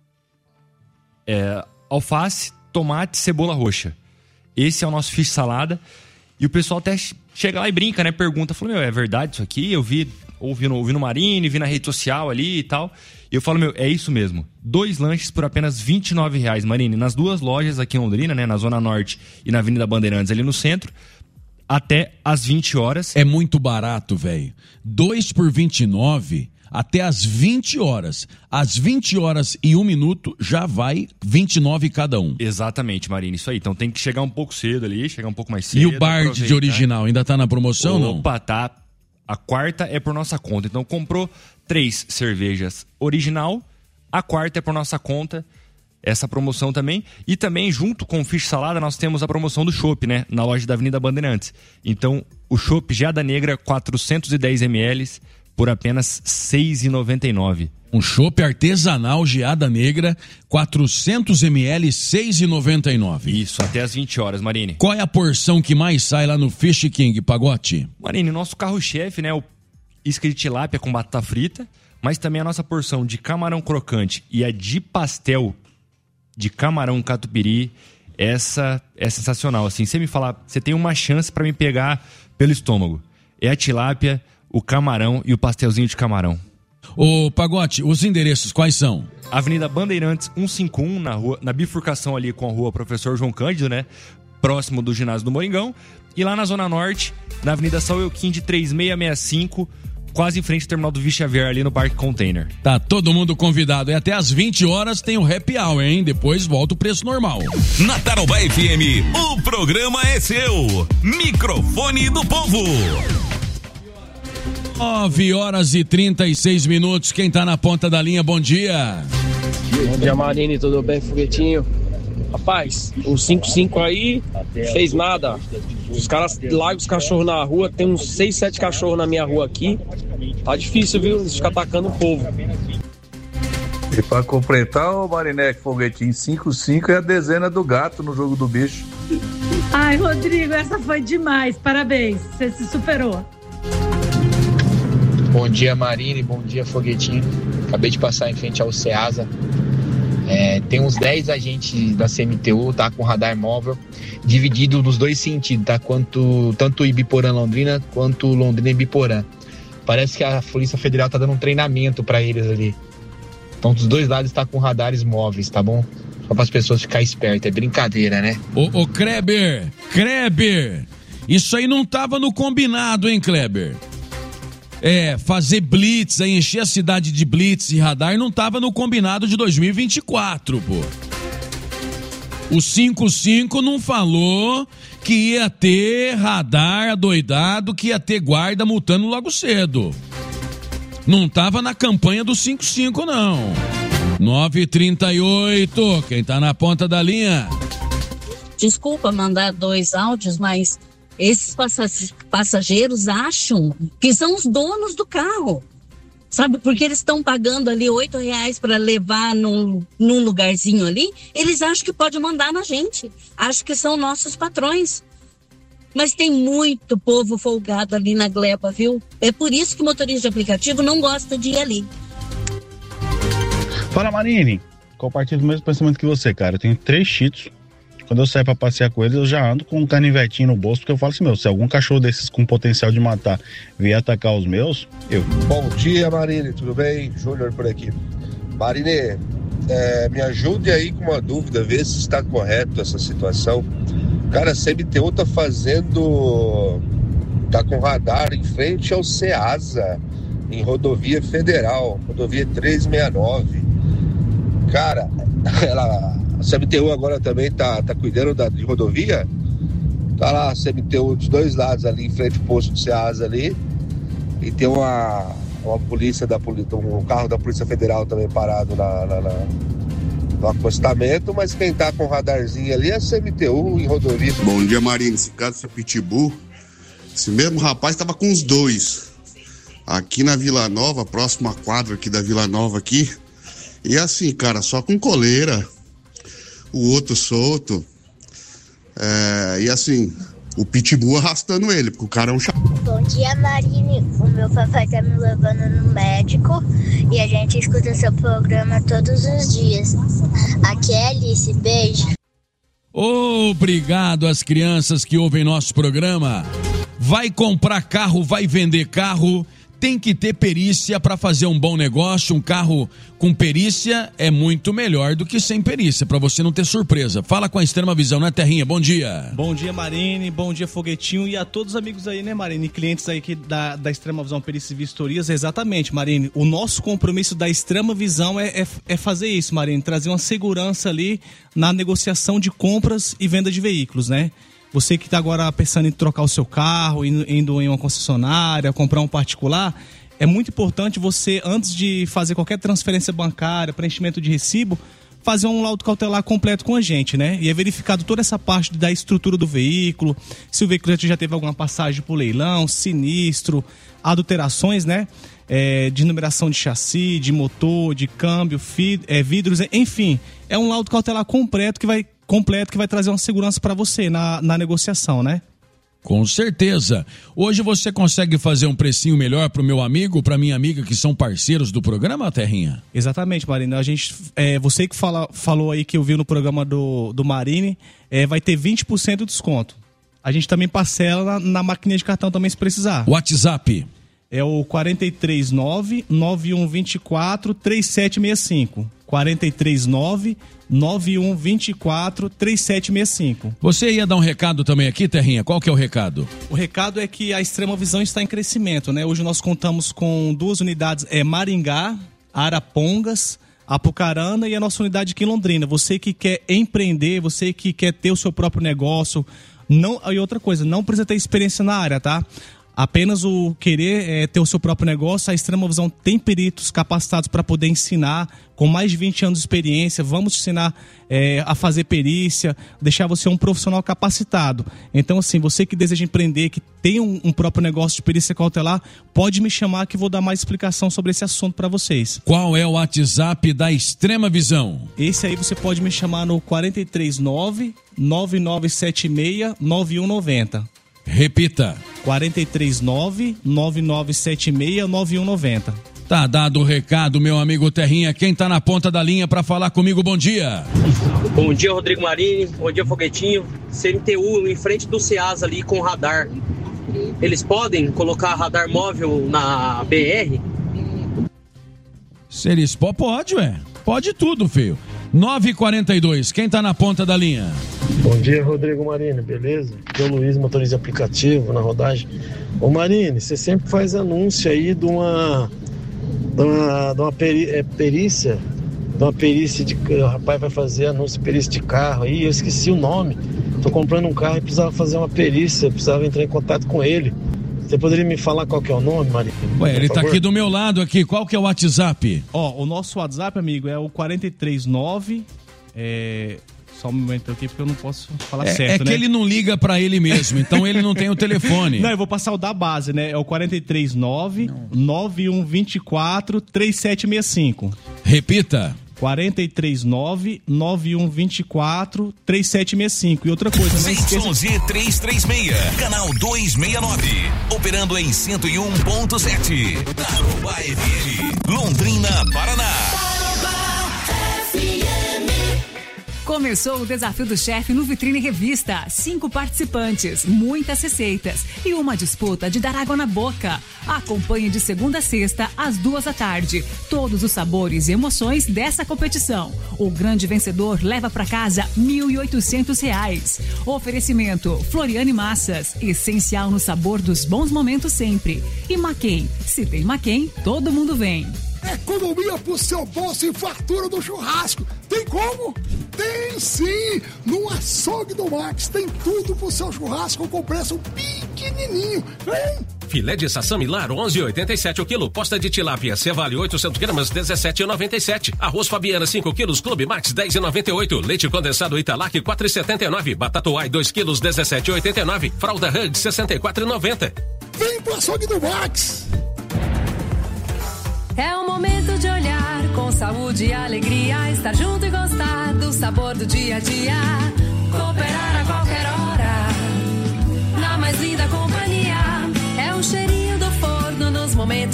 alface, tomate, cebola roxa. Esse é o nosso fish salada. E o pessoal até chega lá e brinca, né? Pergunta, fala, é verdade isso aqui? Eu ouvi no Marine, vi na rede social ali e tal. E eu falo, é isso mesmo. 2 lanches por apenas R$29, Marine. Nas 2 lojas aqui em Londrina, né? Na Zona Norte e na Avenida Bandeirantes, ali no centro. Até às 20 horas. É muito barato, velho. 2 por R$29, até às 20 horas. Às 20 horas e 1 minuto já vai R$29 cada um. Exatamente, Marine, isso aí. Então tem que chegar um pouco cedo ali, chegar um pouco mais cedo. E o Bard de original, ainda tá na promoção ou não? Opa, tá. A quarta é por nossa conta. Então comprou 3 cervejas original, a quarta é por nossa conta. Essa promoção também. E também, junto com o Fish Salada, nós temos a promoção do chopp, né? Na loja da Avenida Bandeirantes. Então, o chopp Geada Negra, 410 ml, por apenas R$6,99. Um chopp artesanal Geada Negra, 400 ml, R$6,99. Isso, até às 20 horas, Marine. Qual é a porção que mais sai lá no Fish King, Pagote? Marine, nosso carro-chefe, né? O isca de tilápia com batata frita, mas também a nossa porção de camarão crocante e a de pastel de camarão catupiry, essa é sensacional. Assim, você me falar, você tem uma chance para me pegar pelo estômago. É a tilápia, o camarão e o pastelzinho de camarão. Ô, Pagote, os endereços quais são? Avenida Bandeirantes 151, na bifurcação ali com a rua Professor João Cândido, né? Próximo do ginásio do Moringão. E lá na Zona Norte, na Avenida São Euquim de 3665, quase em frente ao terminal do Vichaver, ali no Parque Container. Tá todo mundo convidado. E até às 20 horas tem o happy hour, hein? Depois volta o preço normal. Na Tarobá FM, o programa é seu. Microfone do Povo. 9h36. Quem tá na ponta da linha, bom dia. Bom dia, Marine, tudo bem, foguetinho? Rapaz, o 55 aí fez nada. Os caras largam os cachorros na rua, tem uns 6, 7 cachorros na minha rua aqui. Tá difícil, viu? Eles ficam atacando o povo. E pra completar, o Marinete Foguetinho, 5-5 é a dezena do gato no jogo do bicho. Ai, Rodrigo, essa foi demais. Parabéns, você se superou. Bom dia, Marine, bom dia, Foguetinho. Acabei de passar em frente ao Ceasa. Tem uns 10 agentes da CMTU, tá, com radar móvel, dividido nos 2 sentidos, tá? Tanto Ibiporã-Londrina quanto Londrina-Ibiporã. Parece que a Polícia Federal tá dando um treinamento para eles ali. Então, dos 2 lados tá com radares móveis, tá bom? Só para as pessoas ficarem espertas, é brincadeira, né? Ô Kleber, isso aí não tava no combinado, hein, Kleber? Fazer blitz, encher a cidade de blitz e radar não tava no combinado de 2024, pô. O 55 não falou que ia ter radar adoidado, que ia ter guarda multando logo cedo. Não tava na campanha do 55, não. 9h38, quem tá na ponta da linha? Desculpa mandar 2 áudios, mas esses passageiros acham que são os donos do carro, sabe? Porque eles estão pagando ali R$8 para levar num lugarzinho ali, eles acham que pode mandar na gente, acham que são nossos patrões. Mas tem muito povo folgado ali na gleba, viu? É por isso que o motorista de aplicativo não gosta de ir ali. Fala, Marine, compartilho o mesmo pensamento que você, cara. Eu tenho 3 cheetos. Quando eu saio pra passear com eles, eu já ando com um canivetinho no bolso, porque eu falo assim, se algum cachorro desses com potencial de matar vier atacar os meus, eu... Bom dia, Marine, tudo bem? Júnior por aqui. Marine, me ajude aí com uma dúvida, ver se está correto essa situação. Cara, a CMTU tá com radar em frente ao Ceasa, em rodovia federal, rodovia 369. Cara, a CMTU agora também tá cuidando de rodovia. Tá lá a CMTU dos 2 lados ali, em frente ao posto do Ceasa ali. E tem uma polícia um carro da Polícia Federal também parado no acostamento, mas quem tá com o radarzinho ali é a CMTU em rodovia. Bom dia, Marina. Esse caso, esse pitbull, esse mesmo rapaz tava com os 2 aqui na Vila Nova, próximo à quadra aqui da Vila Nova aqui. E assim, cara, só com coleira, o outro solto, e assim, o pitbull arrastando ele, porque o cara é um chato. Bom dia, Marine. O meu papai tá me levando no médico e a gente escuta seu programa todos os dias. Aqui é Alice, beijo. Obrigado às crianças que ouvem nosso programa. Vai comprar carro, vai vender carro, tem que ter perícia para fazer um bom negócio. Um carro com perícia é muito melhor do que sem perícia, para você não ter surpresa. Fala com a Extrema Visão, né, Terrinha? Bom dia. Bom dia, Marine. Bom dia, Foguetinho. E a todos os amigos aí, né, Marine? Clientes aí que da Extrema Visão Perícia e Vistorias. Exatamente, Marine. O nosso compromisso da Extrema Visão é fazer isso, Marine. Trazer uma segurança ali na negociação de compras e venda de veículos, né? Você que está agora pensando em trocar o seu carro, indo em uma concessionária, comprar um particular, é muito importante você, antes de fazer qualquer transferência bancária, preenchimento de recibo, fazer um laudo cautelar completo com a gente, né? E é verificado toda essa parte da estrutura do veículo, se o veículo já teve alguma passagem por leilão, sinistro, adulterações, né? De numeração de chassi, de motor, de câmbio, vidros, enfim. É um laudo cautelar completo que vai trazer uma segurança para você na negociação, né? Com certeza. Hoje você consegue fazer um precinho melhor para o meu amigo, para minha amiga, que são parceiros do programa, Terrinha? Exatamente, Marine. Você que falou aí que eu vi no programa do Marine, vai ter 20% de desconto. A gente também parcela na maquininha de cartão também, se precisar. WhatsApp? É o 439-9124-3765. 439-9124-3765. Você ia dar um recado também aqui, Terrinha? Qual que é o recado? O recado é que a Extrema Visão está em crescimento, né? Hoje nós contamos com 2 unidades, Maringá, Arapongas, Apucarana e a nossa unidade aqui em Londrina. Você que quer empreender, você que quer ter o seu próprio negócio, e outra coisa, não precisa ter experiência na área, tá? Apenas o querer ter o seu próprio negócio, a Extrema Visão tem peritos capacitados para poder ensinar, com mais de 20 anos de experiência. Vamos te ensinar a fazer perícia, deixar você um profissional capacitado. Então, assim, você que deseja empreender, que tem um próprio negócio de perícia cautelar, pode me chamar que eu vou dar mais explicação sobre esse assunto para vocês. Qual é o WhatsApp da Extrema Visão? Esse aí você pode me chamar no 439-9976-9190. Repita. 439-9976-9190. Tá dado o recado, meu amigo Terrinha. Quem tá na ponta da linha para falar comigo, bom dia. Bom dia, Rodrigo Marini. Bom dia, Foguetinho. CMTU, em frente do Ceasa ali com radar. Eles podem colocar radar móvel na BR? Se eles pode, ué. Pode tudo, filho. 9h42, quem tá na ponta da linha? Bom dia, Rodrigo Marini, beleza? Aqui é o Luiz, motorista de aplicativo na rodagem. Ô Marini, você sempre faz anúncio aí de uma perícia, o rapaz vai fazer anúncio de perícia de carro aí, eu esqueci o nome. Tô comprando um carro e precisava fazer uma perícia, precisava entrar em contato com ele. Você poderia me falar qual que é o nome, Marinho? Ué, ele tá aqui do meu lado aqui. Qual que é o WhatsApp? O nosso WhatsApp, amigo, é o 439... Só um momento aqui, porque eu não posso falar certo, né? É que ele não liga pra ele mesmo, então ele não tem o telefone. Não, eu vou passar o da base, né? É o 439-9124-3765. Repita. 439-9124-3765. E outra coisa, não esqueça... ZYZ336, canal 269. Operando em 101.7. Tarobá FM, Londrina, Paraná. Começou o desafio do chefe no Vitrine Revista. 5 participantes, muitas receitas e uma disputa de dar água na boca. Acompanhe de segunda a sexta, às 14h, todos os sabores e emoções dessa competição. O grande vencedor leva para casa R$1.800. Oferecimento Floriane Massas, essencial no sabor dos bons momentos sempre. E Maquem, se tem Maquem, todo mundo vem. Economia pro seu bolso e fartura do churrasco. Tem como? Tem sim! No açougue do Max tem tudo pro seu churrasco com preço pequenininho. Vem! Filé de sassamilar 11,87 o quilo. Posta de tilápia Cevale 800 gramas 17,97. Arroz Fabiana 5 quilos Clube Max 10,98. Leite condensado Italac 4,79. Batata Uai 2 quilos 17,89. Fralda Hug 64,90. Vem pro açougue do Max! É o momento de olhar com saúde e alegria, estar junto e gostar do sabor do dia a dia, cooperar a qualquer hora, na mais linda companhia, é um cheiro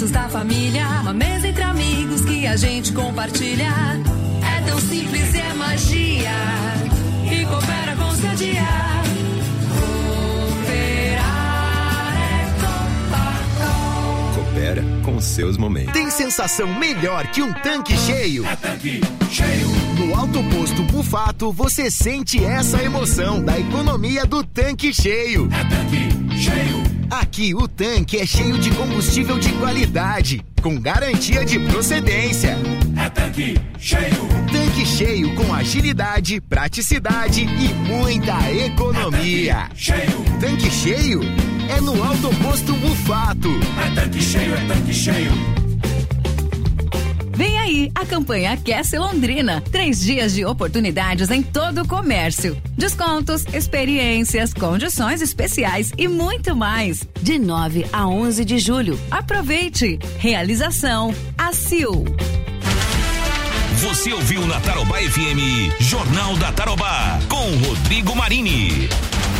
momentos da família, uma mesa entre amigos que a gente compartilha. É tão simples e é magia, e coopera com seu dia. Coopera com seus momentos. Tem sensação melhor que um tanque cheio? É tanque cheio. No Alto Posto Bufato, você sente essa emoção da economia do tanque cheio. É tanque cheio. Aqui o tanque é cheio de combustível de qualidade, com garantia de procedência. É tanque cheio. Tanque cheio com agilidade, praticidade e muita economia. É tanque cheio. Tanque cheio é no Alto Posto Bufato. É tanque cheio, é tanque cheio. Vem aí a campanha Aquece Londrina. 3 dias de oportunidades em todo o comércio. Descontos, experiências, condições especiais e muito mais. De 9 a 11 de julho. Aproveite. Realização ACIL. Você ouviu na Tarobá FM, Jornal da Tarobá, com Rodrigo Marini.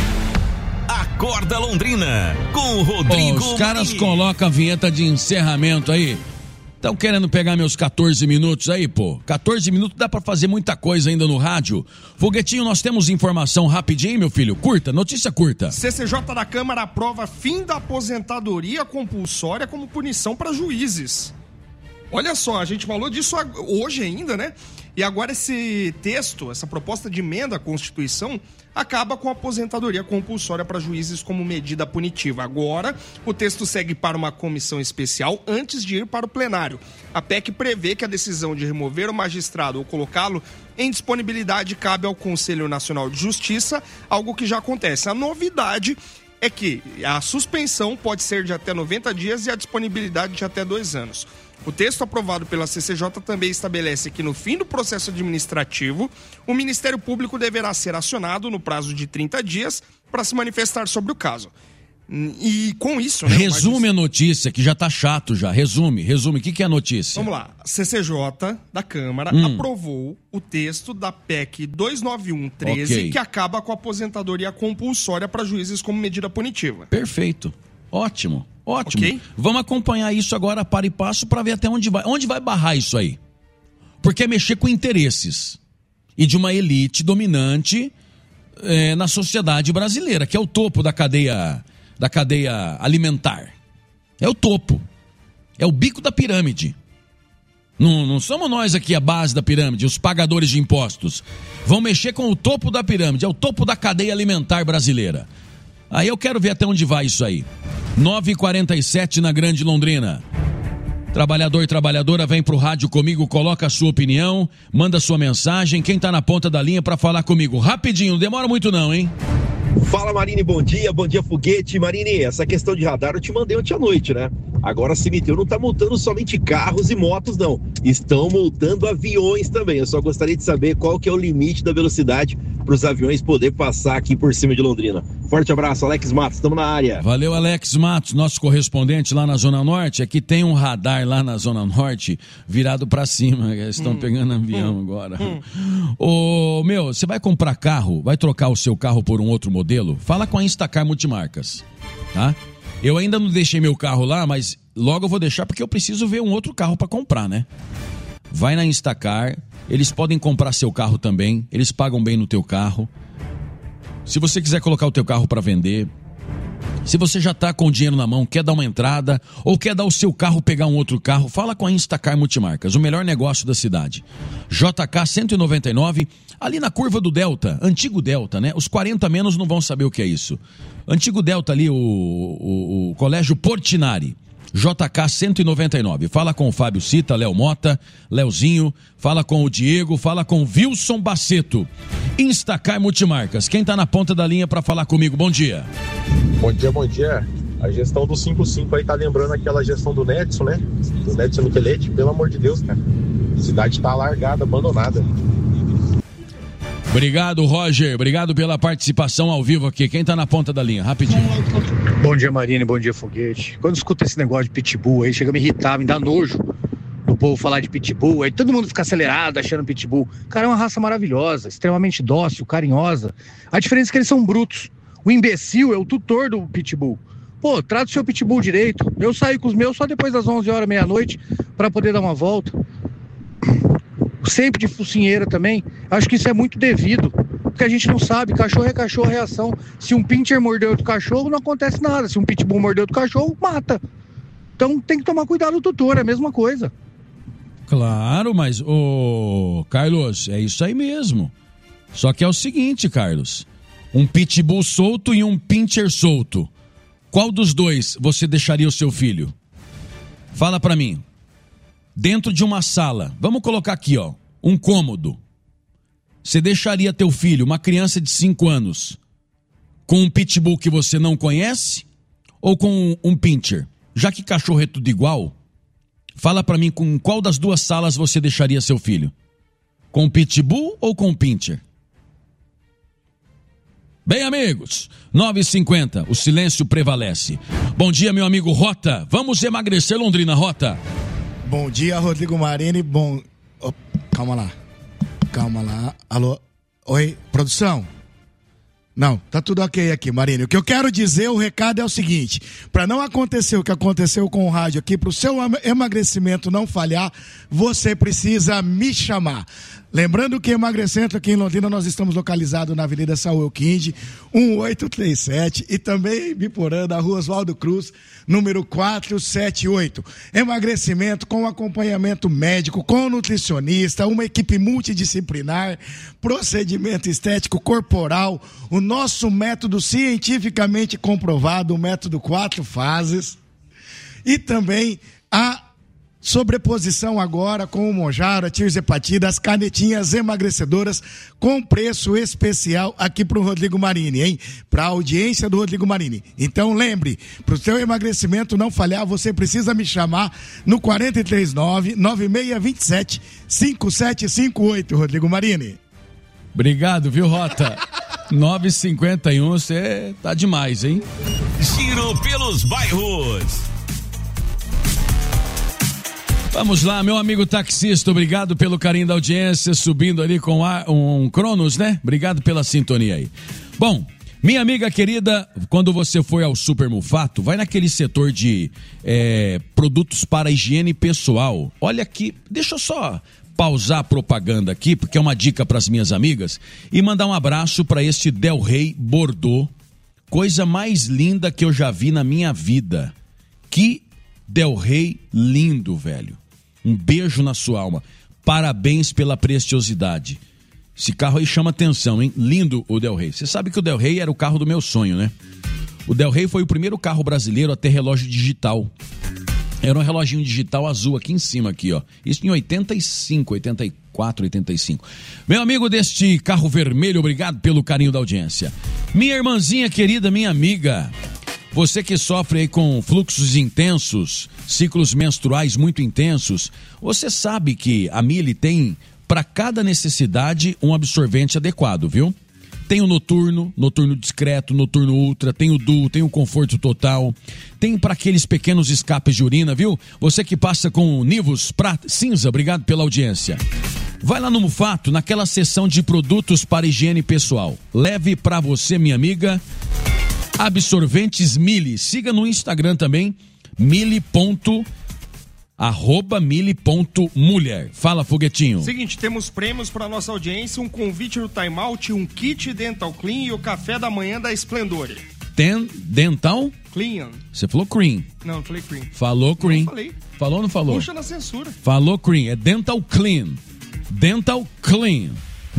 Acorda Londrina, com Rodrigo Os caras Marini. colocam a vinheta de encerramento aí. Estão querendo pegar meus 14 minutos aí, pô? 14 minutos dá pra fazer muita coisa ainda no rádio. Foguetinho, nós temos informação rapidinho, meu filho? Curta, notícia curta. CCJ da Câmara aprova fim da aposentadoria compulsória como punição para juízes. Olha só, a gente falou disso hoje ainda, né? E agora esse texto, essa proposta de emenda à Constituição, acaba com a aposentadoria compulsória para juízes como medida punitiva. Agora, o texto segue para uma comissão especial antes de ir para o plenário. A PEC prevê que a decisão de remover o magistrado ou colocá-lo em disponibilidade cabe ao Conselho Nacional de Justiça, algo que já acontece. A novidade é que a suspensão pode ser de até 90 dias e a disponibilidade de até 2 anos. O texto aprovado pela CCJ também estabelece que no fim do processo administrativo, o Ministério Público deverá ser acionado no prazo de 30 dias para se manifestar sobre o caso. E com isso... né, Resume a notícia, que já tá chato já. Resume. O que é a notícia? Vamos lá. A CCJ da Câmara aprovou o texto da PEC 291-13, Ok. que acaba com a aposentadoria compulsória para juízes como medida punitiva. Perfeito. Ótimo. Ok. Vamos acompanhar isso agora para e passo para ver até onde vai. Onde vai barrar isso aí? Porque é mexer com interesses e de uma elite dominante na sociedade brasileira, que é o topo da cadeia alimentar. É o topo. É o bico da pirâmide. Não somos nós aqui a base da pirâmide, os pagadores de impostos. Vão mexer com o topo da pirâmide, é o topo da cadeia alimentar brasileira. Aí eu quero ver até onde vai isso aí. 9h47 na Grande Londrina. Trabalhador e trabalhadora, vem pro rádio comigo, coloca a sua opinião, manda sua mensagem. Quem tá na ponta da linha pra falar comigo? Rapidinho, não demora muito não, hein? Fala, Marini, bom dia Foguete. Marini, essa questão de radar eu te mandei ontem à noite, né? Agora a CMTU não tá multando somente carros e motos, não. Estão multando aviões também. Eu só gostaria de saber qual que é o limite da velocidade para os aviões poder passar aqui por cima de Londrina. Forte abraço, Alex Matos, estamos na área. Valeu, Alex Matos, nosso correspondente lá na Zona Norte. Aqui tem um radar lá na Zona Norte virado para cima. Eles estão pegando avião agora. Ô, meu, você vai comprar carro, vai trocar o seu carro por um outro modelo? Fala com a Instacar Multimarcas, tá? Eu ainda não deixei meu carro lá, mas logo eu vou deixar porque eu preciso ver um outro carro para comprar, né? Vai na Instacar, eles podem comprar seu carro também, eles pagam bem no teu carro. Se você quiser colocar o teu carro para vender, se você já está com o dinheiro na mão, quer dar uma entrada ou quer dar o seu carro, pegar um outro carro, fala com a Instacar Multimarcas, o melhor negócio da cidade. JK 199, ali na curva do Delta, antigo Delta, né? Os 40 menos não vão saber o que é isso. Antigo Delta ali, o Colégio Portinari. JK 199, fala com o Fábio Cita, Léo Mota, Léozinho, fala com o Diego, fala com o Wilson Baceto. Instacar Multimarcas, quem tá na ponta da linha para falar comigo? Bom dia. Bom dia. A gestão do 55 aí tá lembrando aquela gestão do Netson, né? Do Netson Michelete, pelo amor de Deus, cara. A cidade tá largada, abandonada. Obrigado, Roger. Obrigado pela participação ao vivo aqui. Quem tá na ponta da linha? Rapidinho. Bom dia, Marini. Bom dia, Foguete. Quando eu escuto esse negócio de pitbull aí, chega a me irritar, me dá nojo do povo falar de pitbull. Aí todo mundo fica acelerado achando pitbull. Cara, é uma raça maravilhosa, extremamente dócil, carinhosa. A diferença é que eles são brutos. O imbecil é o tutor do pitbull. Pô, trata o seu pitbull direito. Eu saio com os meus só depois das 11 horas, meia-noite, para poder dar uma volta. Sempre de focinheira também. Acho que isso é muito devido, porque a gente não sabe, cachorro é cachorro, reação. Se um pincher mordeu outro cachorro, não acontece nada. Se um pitbull mordeu outro cachorro, mata. Então tem que tomar cuidado do tutor, é a mesma coisa. Claro, mas, Carlos, é isso aí mesmo. Só que é o seguinte, Carlos, um pitbull solto e um pincher solto. Qual dos dois você deixaria o seu filho? Fala pra mim. Dentro de uma sala, vamos colocar aqui, ó, um cômodo. Você deixaria teu filho, uma criança de 5 anos, com um pitbull que você não conhece ou com um pincher? Já que cachorro é tudo igual, fala pra mim com qual das duas salas você deixaria seu filho? Com um pitbull ou com um pincher? Bem, amigos, 9h50, o silêncio prevalece. Bom dia, meu amigo Rota. Vamos emagrecer, Londrina, Rota. Bom dia, Rodrigo Marini. Calma lá. Alô? Oi, produção? Não, tá tudo ok aqui, Marini. O que eu quero dizer, o recado é o seguinte: para não acontecer o que aconteceu com o rádio aqui, pro seu emagrecimento não falhar, você precisa me chamar. Lembrando que Emagrecendo aqui em Londrina, nós estamos localizados na Avenida Saúl Elquinde, 1837, e também em Biporã, na Rua Oswaldo Cruz, número 478. Emagrecimento com acompanhamento médico, com nutricionista, uma equipe multidisciplinar, procedimento estético corporal, o nosso método cientificamente comprovado, o método 4 fases, e também a sobreposição agora com o Monjaro, a tirzepatida, as canetinhas emagrecedoras com preço especial aqui pro Rodrigo Marini, hein? Pra audiência do Rodrigo Marini. Então lembre, pro seu emagrecimento não falhar, você precisa me chamar no 439-9627-5758, Rodrigo Marini. Obrigado, viu, Rota? 9h51, você tá demais, hein? Giro pelos bairros. Vamos lá, meu amigo taxista, obrigado pelo carinho da audiência, subindo ali com um Cronos, né? Obrigado pela sintonia aí. Bom, minha amiga querida, quando você for ao Super Mufato, vai naquele setor de produtos para higiene pessoal. Olha aqui, deixa eu só pausar a propaganda aqui, porque é uma dica para as minhas amigas, e mandar um abraço para este Del Rey Bordeaux, coisa mais linda que eu já vi na minha vida. Que Del Rey lindo, velho. Um beijo na sua alma. Parabéns pela preciosidade. Esse carro aí chama atenção, hein? Lindo o Del Rey. Você sabe que o Del Rey era o carro do meu sonho, né? O Del Rey foi o primeiro carro brasileiro a ter relógio digital. Era um reloginho digital azul aqui em cima, aqui, ó. Isso em 85, 84, 85. Meu amigo deste carro vermelho, obrigado pelo carinho da audiência. Minha irmãzinha querida, minha amiga, você que sofre aí com fluxos intensos, ciclos menstruais muito intensos, você sabe que a Mili tem para cada necessidade um absorvente adequado, viu? Tem o noturno discreto, noturno ultra, tem o duo, tem o conforto total, tem para aqueles pequenos escapes de urina, viu? Você que passa com nivos cinza, obrigado pela audiência. Vai lá no Mufato, naquela seção de produtos para higiene pessoal. Leve para você, minha amiga, absorventes Mili. Siga no Instagram também, @mili.mulher. Fala, Foguetinho. Seguinte, temos prêmios para nossa audiência, um convite no Time Out, um kit Dental Clean e o café da manhã da Esplendor. Dental? Clean. Você falou cream. Não falei cream. Falou cream. Não falei. Falou ou não falou? Puxa na censura. Falou cream, é Dental Clean. Dental Clean.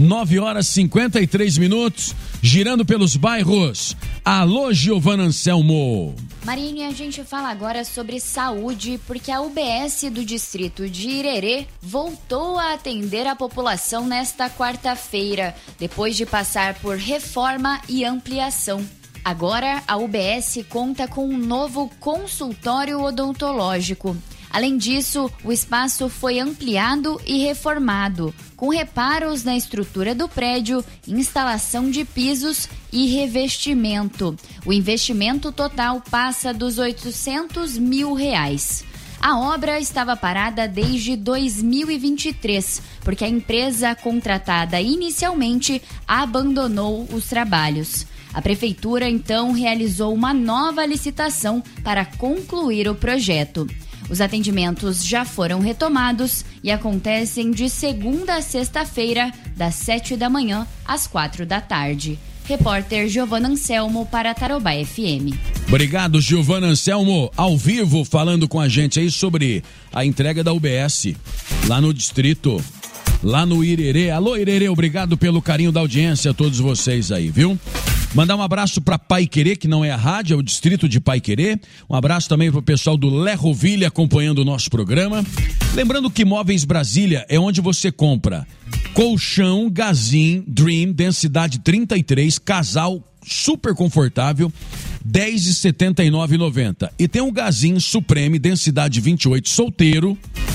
9h53, girando pelos bairros. Alô, Giovana Anselmo. Marinho, a gente fala agora sobre saúde, porque a UBS do distrito de Irerê voltou a atender a população nesta quarta-feira, depois de passar por reforma e ampliação. Agora, a UBS conta com um novo consultório odontológico. Além disso, o espaço foi ampliado e reformado, com reparos na estrutura do prédio, instalação de pisos e revestimento. O investimento total passa dos R$800 mil. A obra estava parada desde 2023, porque a empresa contratada inicialmente abandonou os trabalhos. A prefeitura, então, realizou uma nova licitação para concluir o projeto. Os atendimentos já foram retomados e acontecem de segunda a sexta-feira, das 7 da manhã às 4 da tarde. Repórter Giovana Anselmo para Tarobá FM. Obrigado, Giovana Anselmo, ao vivo falando com a gente aí sobre a entrega da UBS lá no distrito, lá no Irerê. Alô, Irerê, obrigado pelo carinho da audiência a todos vocês aí, viu? Mandar um abraço para Paiquerê, que não é a rádio, é o distrito de Paiquerê. Um abraço também para o pessoal do Lerroville acompanhando o nosso programa. Lembrando que Móveis Brasília é onde você compra colchão Gazin Dream, densidade 33, casal super confortável, R$10,79,90. E tem o Gazin Supreme, densidade 28, solteiro,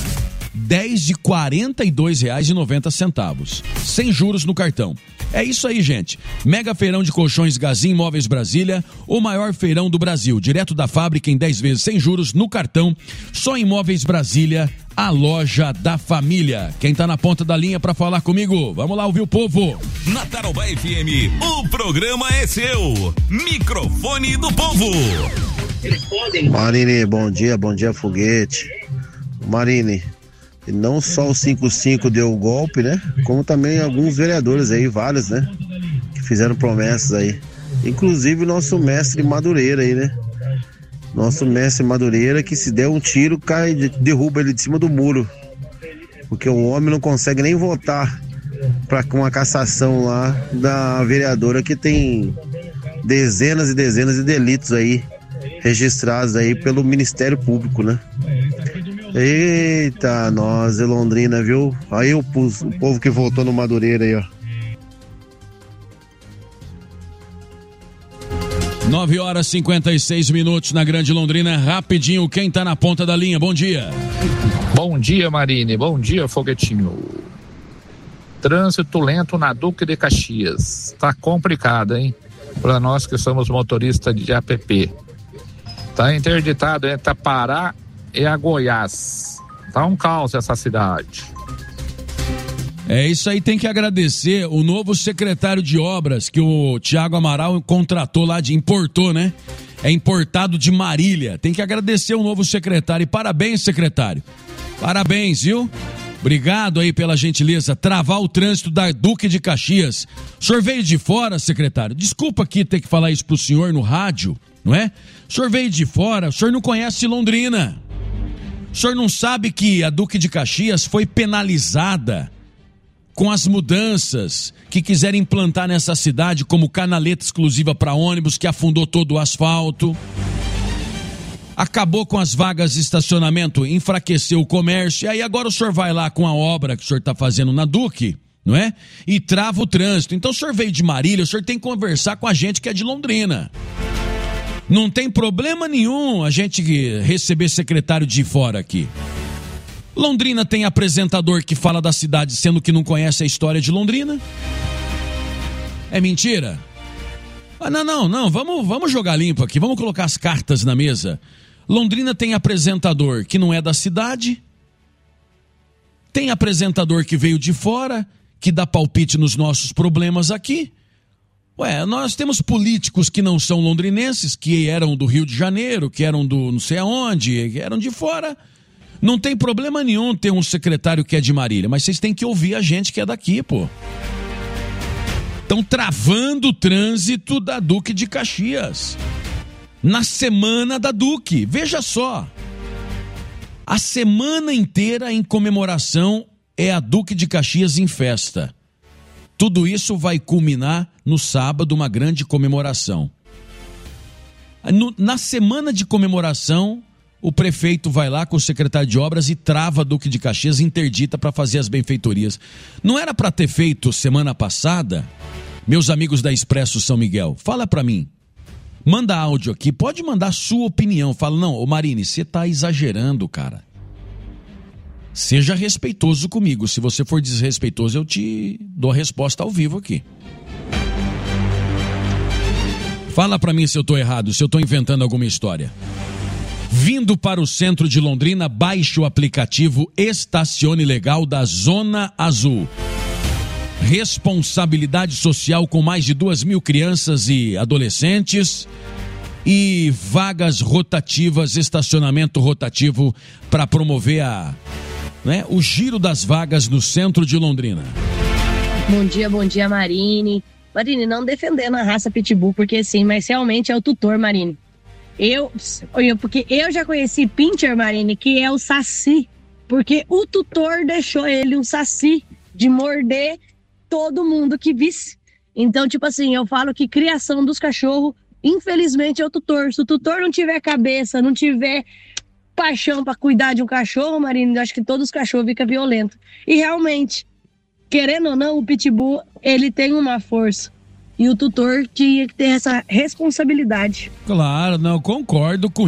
R$42,90, sem juros no cartão. É isso aí, gente. Mega feirão de colchões Gazin Móveis Brasília, o maior feirão do Brasil, direto da fábrica em 10 vezes sem juros no cartão, só em Móveis Brasília, a loja da família. Quem tá na ponta da linha pra falar comigo? Vamos lá ouvir o povo. Na Tarobá FM, o programa é seu. Microfone do povo. Marine, bom dia, Foguete. Marine, não só o 55 deu o golpe, né? Como também alguns vereadores aí, vários, né? Que fizeram promessas aí. Inclusive o nosso mestre Madureira aí, né? Nosso mestre Madureira, que se der um tiro, cai, derruba ele de cima do muro. Porque o homem não consegue nem votar para uma cassação lá da vereadora que tem dezenas e dezenas de delitos aí registrados aí pelo Ministério Público, né? Eita, nós, Londrina, viu? Aí o povo que votou no Madureira aí, ó. 9h56 na Grande Londrina. Rapidinho, quem tá na ponta da linha? Bom dia. Bom dia, Marine. Bom dia, Foguetinho. Trânsito lento na Duque de Caxias. Tá complicado, hein? Para nós que somos motoristas de APP. Tá interditado entre a Pará e a Goiás. Tá um caos essa cidade. É isso aí, tem que agradecer o novo secretário de obras que o Thiago Amaral contratou lá, importou, né? É importado de Marília. Tem que agradecer o novo secretário. E parabéns, secretário. Parabéns, viu? Obrigado aí pela gentileza. Travar o trânsito da Duque de Caxias. O senhor veio de fora, secretário? Desculpa aqui ter que falar isso pro senhor no rádio, não é? O senhor veio de fora, o senhor não conhece Londrina. O senhor não sabe que a Duque de Caxias foi penalizada com as mudanças que quiserem implantar nessa cidade, como canaleta exclusiva para ônibus, que afundou todo o asfalto, acabou com as vagas de estacionamento, enfraqueceu o comércio, e aí agora o senhor vai lá com a obra que o senhor está fazendo na Duque, não é? E trava o trânsito. Então o senhor veio de Marília, o senhor tem que conversar com a gente que é de Londrina. Não tem problema nenhum a gente receber secretário de fora aqui. Londrina tem apresentador que fala da cidade sendo que não conhece a história de Londrina. É mentira? Ah, não, vamos jogar limpo aqui, vamos colocar as cartas na mesa. Londrina tem apresentador que não é da cidade, tem apresentador que veio de fora, que dá palpite nos nossos problemas aqui. Ué, nós temos políticos que não são londrinenses, que eram do Rio de Janeiro, que eram do não sei aonde, que eram de fora. Não tem problema nenhum ter um secretário que é de Marília, mas vocês têm que ouvir a gente que é daqui, pô. Estão travando o trânsito da Duque de Caxias. Na semana da Duque, veja só. A semana inteira em comemoração é a Duque de Caxias em festa. Tudo isso vai culminar no sábado, uma grande comemoração. Na semana de comemoração, o prefeito vai lá com o secretário de obras e trava a Duque de Caxias, interdita para fazer as benfeitorias. Não era para ter feito semana passada? Meus amigos da Expresso São Miguel, fala para mim. Manda áudio aqui, pode mandar sua opinião. Fala, não, ô Marine, você tá exagerando, cara. Seja respeitoso comigo. Se você for desrespeitoso, eu te dou a resposta ao vivo aqui. Fala para mim se eu tô errado, se eu tô inventando alguma história. Vindo para o centro de Londrina, baixe o aplicativo Estacione Legal da Zona Azul. responsabilidade social com mais de 2.000 crianças e adolescentes e vagas rotativas, estacionamento rotativo para promover o giro das vagas no centro de Londrina. Bom dia, Marine. Marine, não defendendo a raça Pitbull, porque sim, mas realmente é o tutor, Marine. Porque eu já conheci Pinscher, Marine, que é o saci, porque o tutor deixou ele um saci de morder todo mundo que visse. Então, tipo assim, eu falo que criação dos cachorros, infelizmente, é o tutor. Se o tutor não tiver cabeça, não tiver paixão pra cuidar de um cachorro, Marine, eu acho que todos os cachorros ficam violentos. E realmente, querendo ou não, o Pitbull, ele tem uma força. E o tutor tinha que ter essa responsabilidade. Claro, não, concordo com